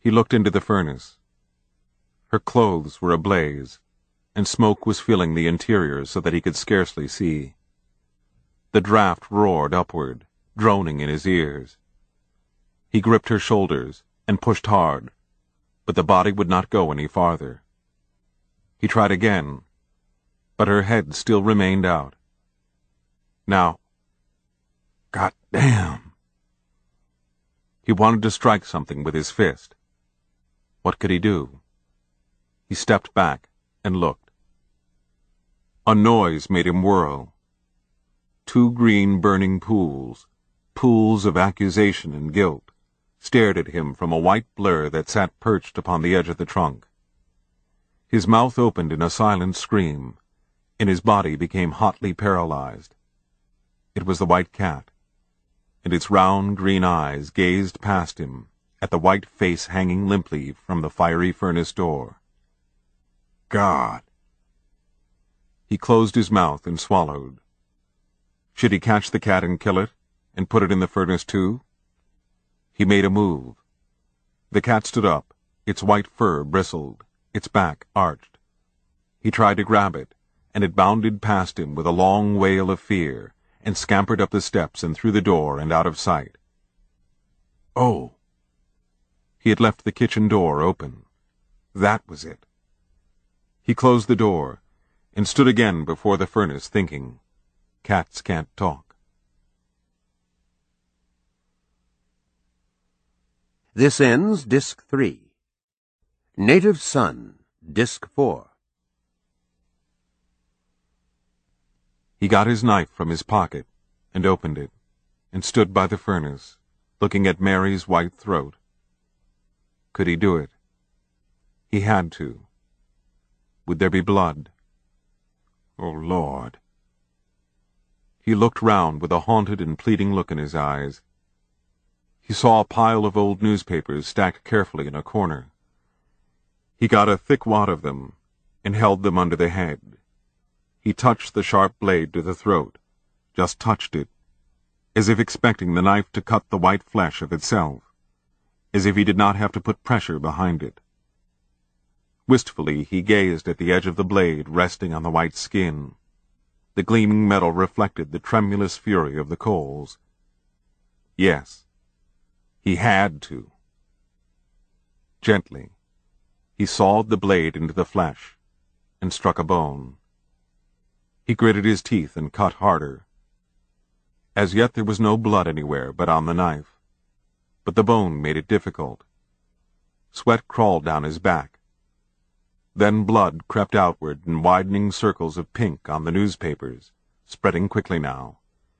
He looked into the furnace. Her clothes were ablaze, and smoke was filling the interior so that he could scarcely see. The draft roared upward, droning in his ears. He gripped her shoulders and pushed hard, but the body would not go any farther. He tried again, but her head still remained out. Now, God damn! He wanted to strike something with his fist. What could he do? He stepped back and looked. A noise made him whirl. Two green burning pools, pools of accusation and guilt, stared at him from a white blur that sat perched upon the edge of the trunk. His mouth opened in a silent scream, and his body became hotly paralyzed. It was the white cat, and its round green eyes gazed past him at the white face hanging limply from the fiery furnace door. God! He closed his mouth and swallowed. Should he catch the cat and kill it, and put it in the furnace too? He made a move. The cat stood up, its white fur bristled, its back arched. He tried to grab it, and it bounded past him with a long wail of fear, and scampered up the steps and through the door and out of sight. Oh! He had left the kitchen door open. That was it. He closed the door, and stood again before the furnace thinking, cats can't talk. This ends Disc three. Native Son, Disc four. He got his knife from his pocket, and opened it, and stood by the furnace, looking at Mary's white throat. Could he do it? He had to. Would there be blood? Oh, Lord! He looked round with a haunted and pleading look in his eyes. He saw a pile of old newspapers stacked carefully in a corner. He got a thick wad of them, and held them under the head. He touched the sharp blade to the throat, just touched it, as if expecting the knife to cut the white flesh of itself, as if he did not have to put pressure behind it. Wistfully he gazed at the edge of the blade resting on the white skin. The gleaming metal reflected the tremulous fury of the coals. Yes, he had to. Gently, he sawed the blade into the flesh, and struck a bone. He gritted his teeth and cut harder. As yet there was no blood anywhere but on the knife, but the bone made it difficult. Sweat crawled down his back. Then blood crept outward in widening circles of pink on the newspapers, spreading quickly now.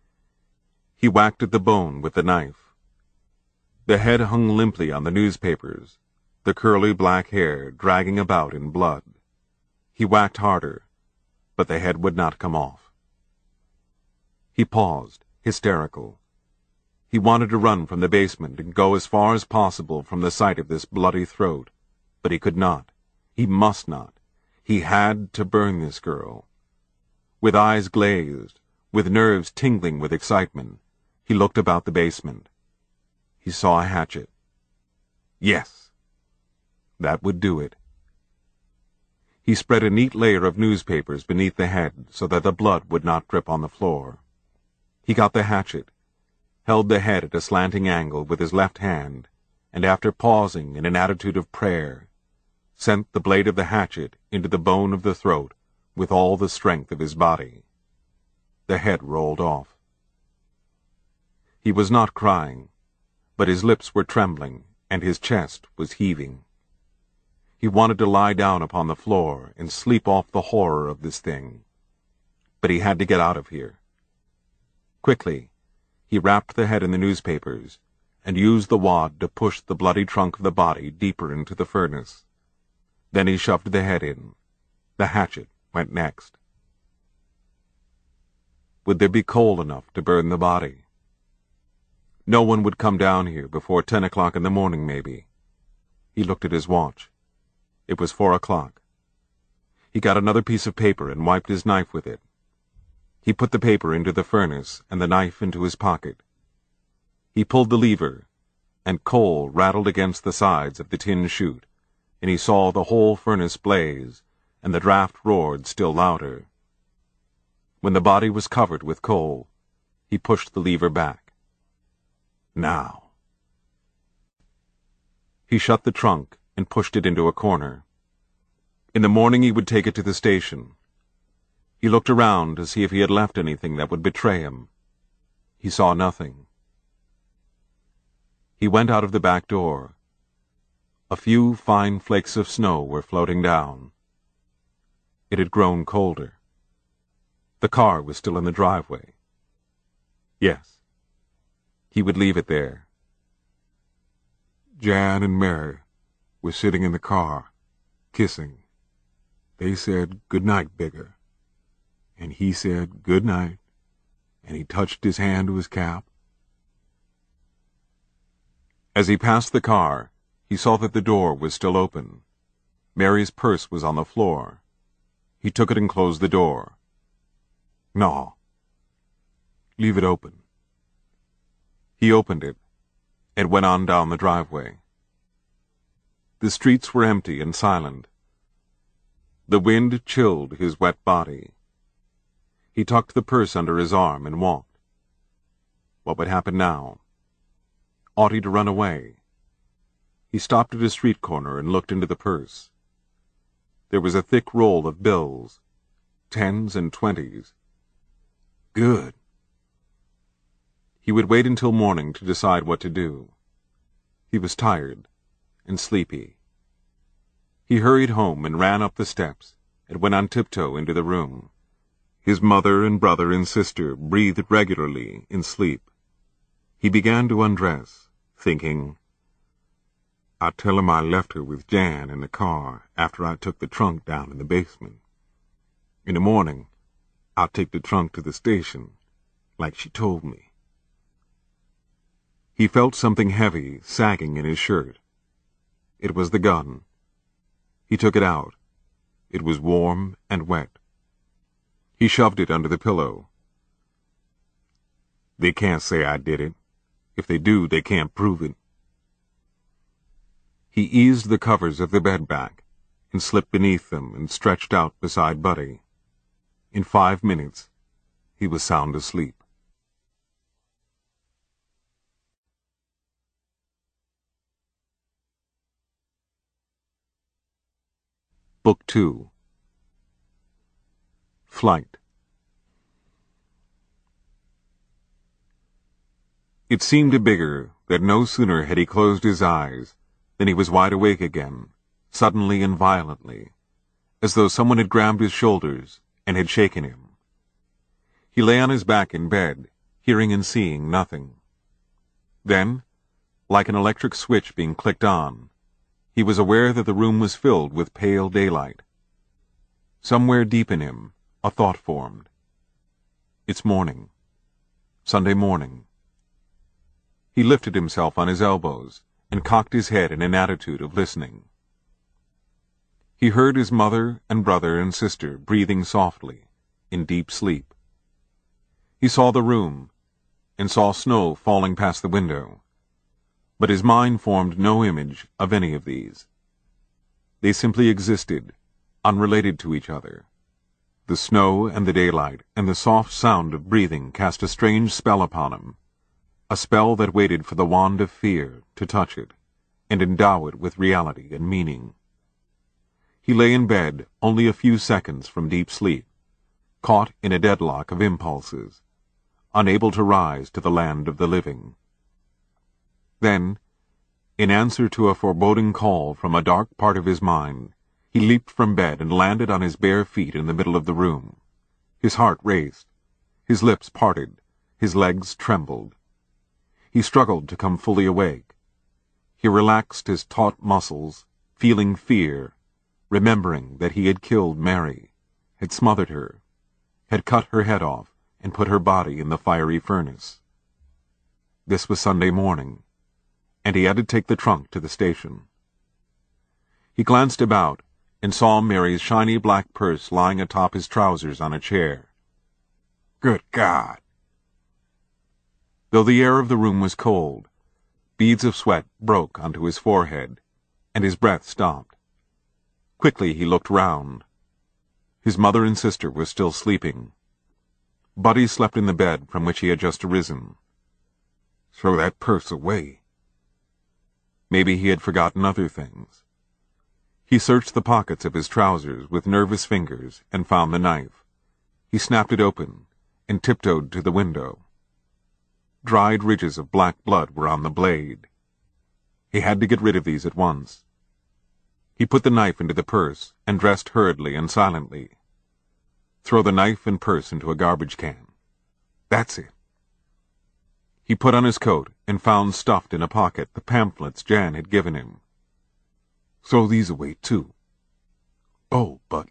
He whacked at the bone with the knife. The head hung limply on the newspapers, the curly black hair dragging about in blood. He whacked harder, but the head would not come off. He paused, hysterical. He wanted to run from the basement and go as far as possible from the sight of this bloody throat, but he could not. He must not. He had to burn this girl. With eyes glazed, with nerves tingling with excitement, he looked about the basement. He saw a hatchet. Yes, that would do it. He spread a neat layer of newspapers beneath the head so that the blood would not drip on the floor. He got the hatchet, held the head at a slanting angle with his left hand, and after pausing in an attitude of prayer, sent the blade of the hatchet into the bone of the throat with all the strength of his body. The head rolled off. He was not crying, but his lips were trembling and his chest was heaving. He wanted to lie down upon the floor and sleep off the horror of this thing. But he had to get out of here. Quickly, he wrapped the head in the newspapers and used the wad to push the bloody trunk of the body deeper into the furnace. Then he shoved the head in. The hatchet went next. Would there be coal enough to burn the body? No one would come down here before ten o'clock in the morning, maybe. He looked at his watch. It was four o'clock. He got another piece of paper and wiped his knife with it. He put the paper into the furnace and the knife into his pocket. He pulled the lever, and coal rattled against the sides of the tin chute, and he saw the whole furnace blaze, and the draft roared still louder. When the body was covered with coal, he pushed the lever back. Now. He shut the trunk and pushed it into a corner. In the morning he would take it to the station. He looked around to see if he had left anything that would betray him. He saw nothing. He went out of the back door. A few fine flakes of snow were floating down. It had grown colder. The car was still in the driveway. Yes, he would leave it there. Jan and Mary were sitting in the car, kissing. They said, "Good night, Bigger." And he said, "Good night," and he touched his hand to his cap. As he passed the car, he saw that the door was still open. Mary's purse was on the floor. He took it and closed the door. No. Leave it open. He opened it, and went on down the driveway. The streets were empty and silent. The wind chilled his wet body. He tucked the purse under his arm and walked. What would happen now? Ought he to run away? He stopped at a street corner and looked into the purse. There was a thick roll of bills, tens and twenties. Good. He would wait until morning to decide what to do. He was tired and sleepy. He hurried home and ran up the steps and went on tiptoe into the room. His mother and brother and sister breathed regularly in sleep. He began to undress, thinking, "I'll tell him I left her with Jan in the car after I took the trunk down in the basement. In the morning, I'll take the trunk to the station, like she told me." He felt something heavy sagging in his shirt. It was the gun. He took it out. It was warm and wet. He shoved it under the pillow. "They can't say I did it. If they do, they can't prove it." He eased the covers of the bed back and slipped beneath them and stretched out beside Buddy. In five minutes, he was sound asleep. Book two. Flight. It seemed to Bigger that no sooner had he closed his eyes than he was wide awake again, suddenly and violently, as though someone had grabbed his shoulders and had shaken him. He lay on his back in bed, hearing and seeing nothing. Then, like an electric switch being clicked on, he was aware that the room was filled with pale daylight. Somewhere deep in him, a thought formed. It's morning. Sunday morning. He lifted himself on his elbows and cocked his head in an attitude of listening. He heard his mother and brother and sister breathing softly, in deep sleep. He saw the room, and saw snow falling past the window, but his mind formed no image of any of these. They simply existed, unrelated to each other. The snow and the daylight and the soft sound of breathing cast a strange spell upon him, a spell that waited for the wand of fear to touch it and endow it with reality and meaning. He lay in bed only a few seconds from deep sleep, caught in a deadlock of impulses, unable to rise to the land of the living. Then, in answer to a foreboding call from a dark part of his mind, he leaped from bed and landed on his bare feet in the middle of the room. His heart raced, his lips parted, his legs trembled. He struggled to come fully awake. He relaxed his taut muscles, feeling fear, remembering that he had killed Mary, had smothered her, had cut her head off and put her body in the fiery furnace. This was Sunday morning, and he had to take the trunk to the station. He glanced about and saw Mary's shiny black purse lying atop his trousers on a chair. Good God! Though the air of the room was cold, Beads of sweat broke onto his forehead, and his breath stopped. Quickly he looked round. His mother and sister were still sleeping. Buddy slept in the bed from which he had just arisen. Throw that purse away. Maybe he had forgotten other things. He searched the pockets of his trousers with nervous fingers and found the knife. He snapped it open and tiptoed to the window. Dried ridges of black blood were on the blade. He had to get rid of these at once. He put the knife into the purse and dressed hurriedly and silently. Throw the knife and purse into a garbage can. That's it. He put on his coat and found stuffed in a pocket the pamphlets Jan had given him. Throw these away, too. Oh, but...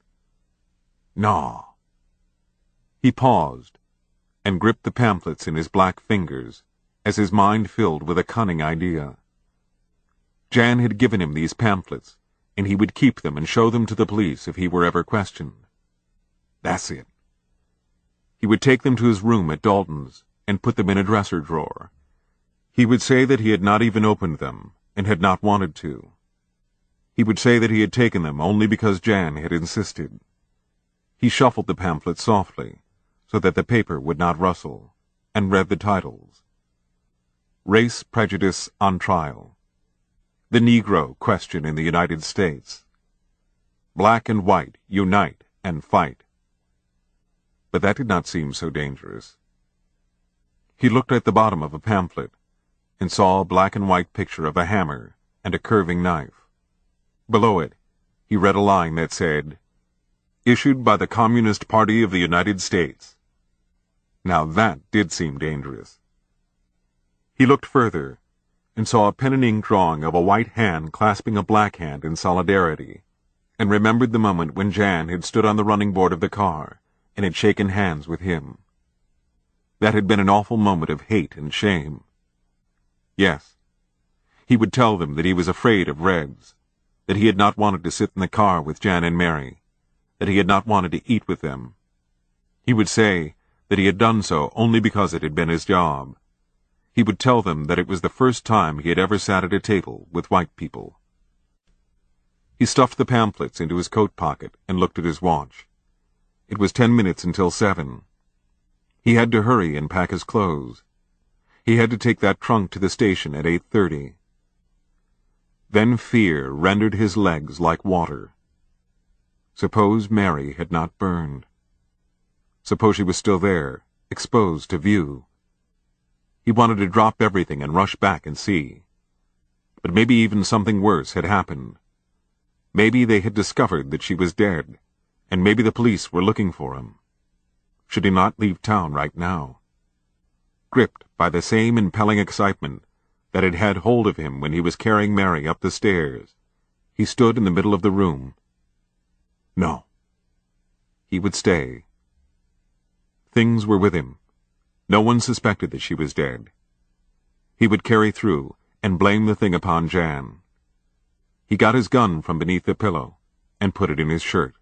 Naw. He paused and gripped the pamphlets in his black fingers as his mind filled with a cunning idea. Jan had given him these pamphlets, and he would keep them and show them to the police if he were ever questioned. That's it. He would take them to his room at Dalton's and put them in a dresser drawer. He would say that he had not even opened them and had not wanted to. He would say that he had taken them only because Jan had insisted. He shuffled the pamphlets softly, so that the paper would not rustle, and read the titles. Race Prejudice on Trial. The Negro Question in the United States. Black and White Unite and Fight. But that did not seem so dangerous. He looked at the bottom of a pamphlet and saw a black and white picture of a hammer and a curving knife. Below it, he read a line that said, Issued by the Communist Party of the United States. Now that did seem dangerous. He looked further and saw a pen and ink drawing of a white hand clasping a black hand in solidarity, and remembered the moment when Jan had stood on the running board of the car and had shaken hands with him. That had been an awful moment of hate and shame. Yes, he would tell them that he was afraid of Reds, that he had not wanted to sit in the car with Jan and Mary, that he had not wanted to eat with them. He would say that he had done so only because it had been his job. He would tell them that it was the first time he had ever sat at a table with white people. He stuffed the pamphlets into his coat pocket and looked at his watch. It was ten minutes until seven. He had to hurry and pack his clothes. He had to take that trunk to the station at eight thirty. Then fear rendered his legs like water. Suppose Mary had not burned. Suppose she was still there, exposed to view. He wanted to drop everything and rush back and see. But maybe even something worse had happened. Maybe they had discovered that she was dead, and maybe the police were looking for him. Should he not leave town right now? Gripped by the same impelling excitement that had had hold of him when he was carrying Mary up the stairs, he stood in the middle of the room. No. He would stay. Things were with him. No one suspected that she was dead. He would carry through and blame the thing upon Jan. He got his gun from beneath the pillow and put it in his shirt.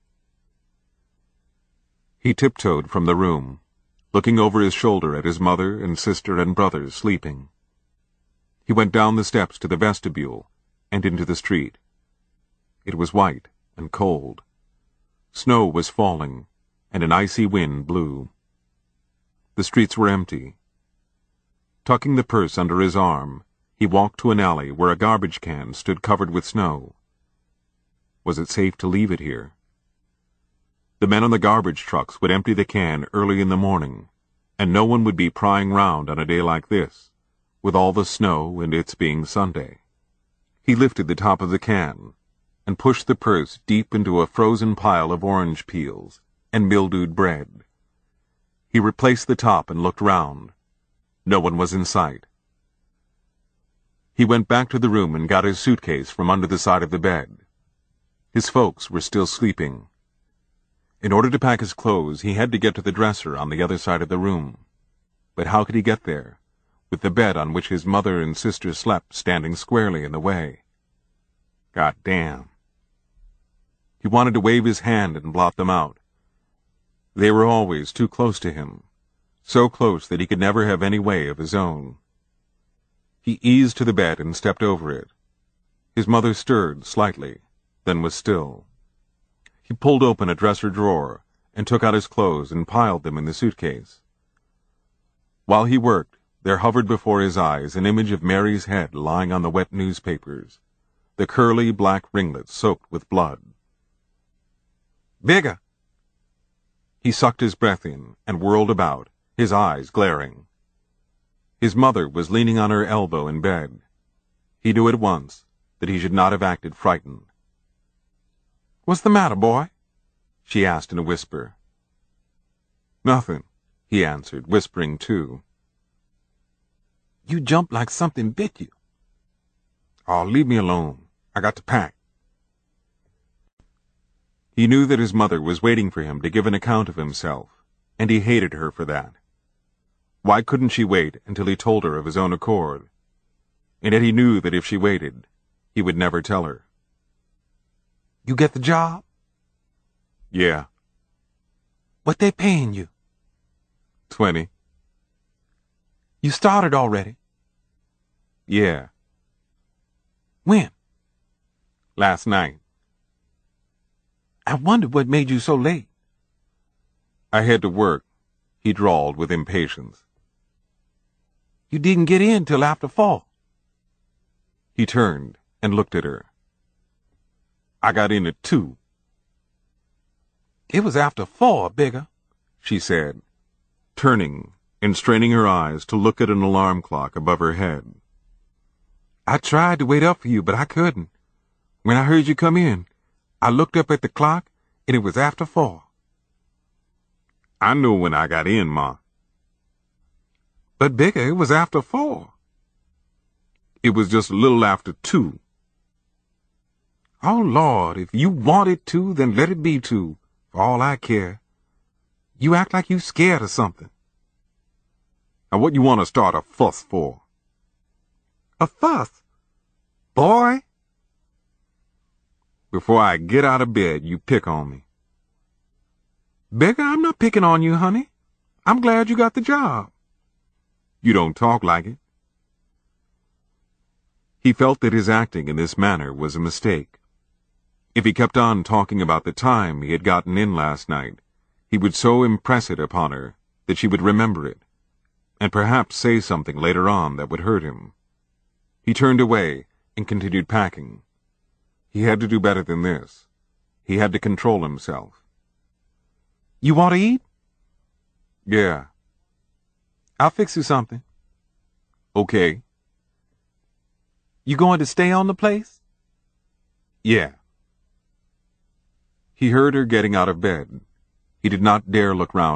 He tiptoed from the room, looking over his shoulder at his mother and sister and brothers sleeping. He went down the steps to the vestibule and into the street. It was white and cold. Snow was falling, and an icy wind blew. The streets were empty. Tucking the purse under his arm, he walked to an alley where a garbage can stood covered with snow. Was it safe to leave it here? The men on the garbage trucks would empty the can early in the morning, and no one would be prying round on a day like this, with all the snow and its being Sunday. He lifted the top of the can and pushed the purse deep into a frozen pile of orange peels and mildewed bread. He replaced the top and looked round. No one was in sight. He went back to the room and got his suitcase from under the side of the bed. His folks were still sleeping. In order to pack his clothes, he had to get to the dresser on the other side of the room. But how could he get there, with the bed on which his mother and sister slept standing squarely in the way? God damn. He wanted to wave his hand and blot them out. They were always too close to him, so close that he could never have any way of his own. He eased to the bed and stepped over it. His mother stirred slightly, then was still. He pulled open a dresser drawer and took out his clothes and piled them in the suitcase. While he worked, there hovered before his eyes an image of Mary's head lying on the wet newspapers, the curly black ringlets soaked with blood. "Bigger!" He sucked his breath in and whirled about, his eyes glaring. His mother was leaning on her elbow in bed. He knew at once that he should not have acted frightened. "What's the matter, boy?" she asked in a whisper. "Nothing," he answered, whispering too. "You jumped like something bit you." "Oh, leave me alone. I got to pack." He knew that his mother was waiting for him to give an account of himself, and he hated her for that. Why couldn't she wait until he told her of his own accord? And yet he knew that if she waited, he would never tell her. "You get the job?" "Yeah." "What they paying you?" Twenty. "You started already?" "Yeah." "When?" "Last night." "I wondered what made you so late." "I had to work," he drawled with impatience. "You didn't get in till after four." He turned and looked at her. "I got in at two." "It was after four, Bigger," she said, turning and straining her eyes to look at an alarm clock above her head. "I tried to wait up for you, but I couldn't. When I heard you come in, I looked up at the clock, and it was after four." "I knew when I got in, Ma." "But, Bigger, it was after four." "It was just a little after two." "Oh, Lord, if you want it to, then let it be two, for all I care. You act like you scared of something." "Now what you want to start a fuss for?" "A fuss? Boy!" "Before I get out of bed, you pick on me." "Bigger, I'm not picking on you, honey. I'm glad you got the job." "You don't talk like it." He felt that his acting in this manner was a mistake. If he kept on talking about the time he had gotten in last night, he would so impress it upon her that she would remember it, and perhaps say something later on that would hurt him. He turned away and continued packing. He had to do better than this. He had to control himself. "You want to eat?" "Yeah." "I'll fix you something." "Okay." "You going to stay on the place?" "Yeah." He heard her getting out of bed. He did not dare look round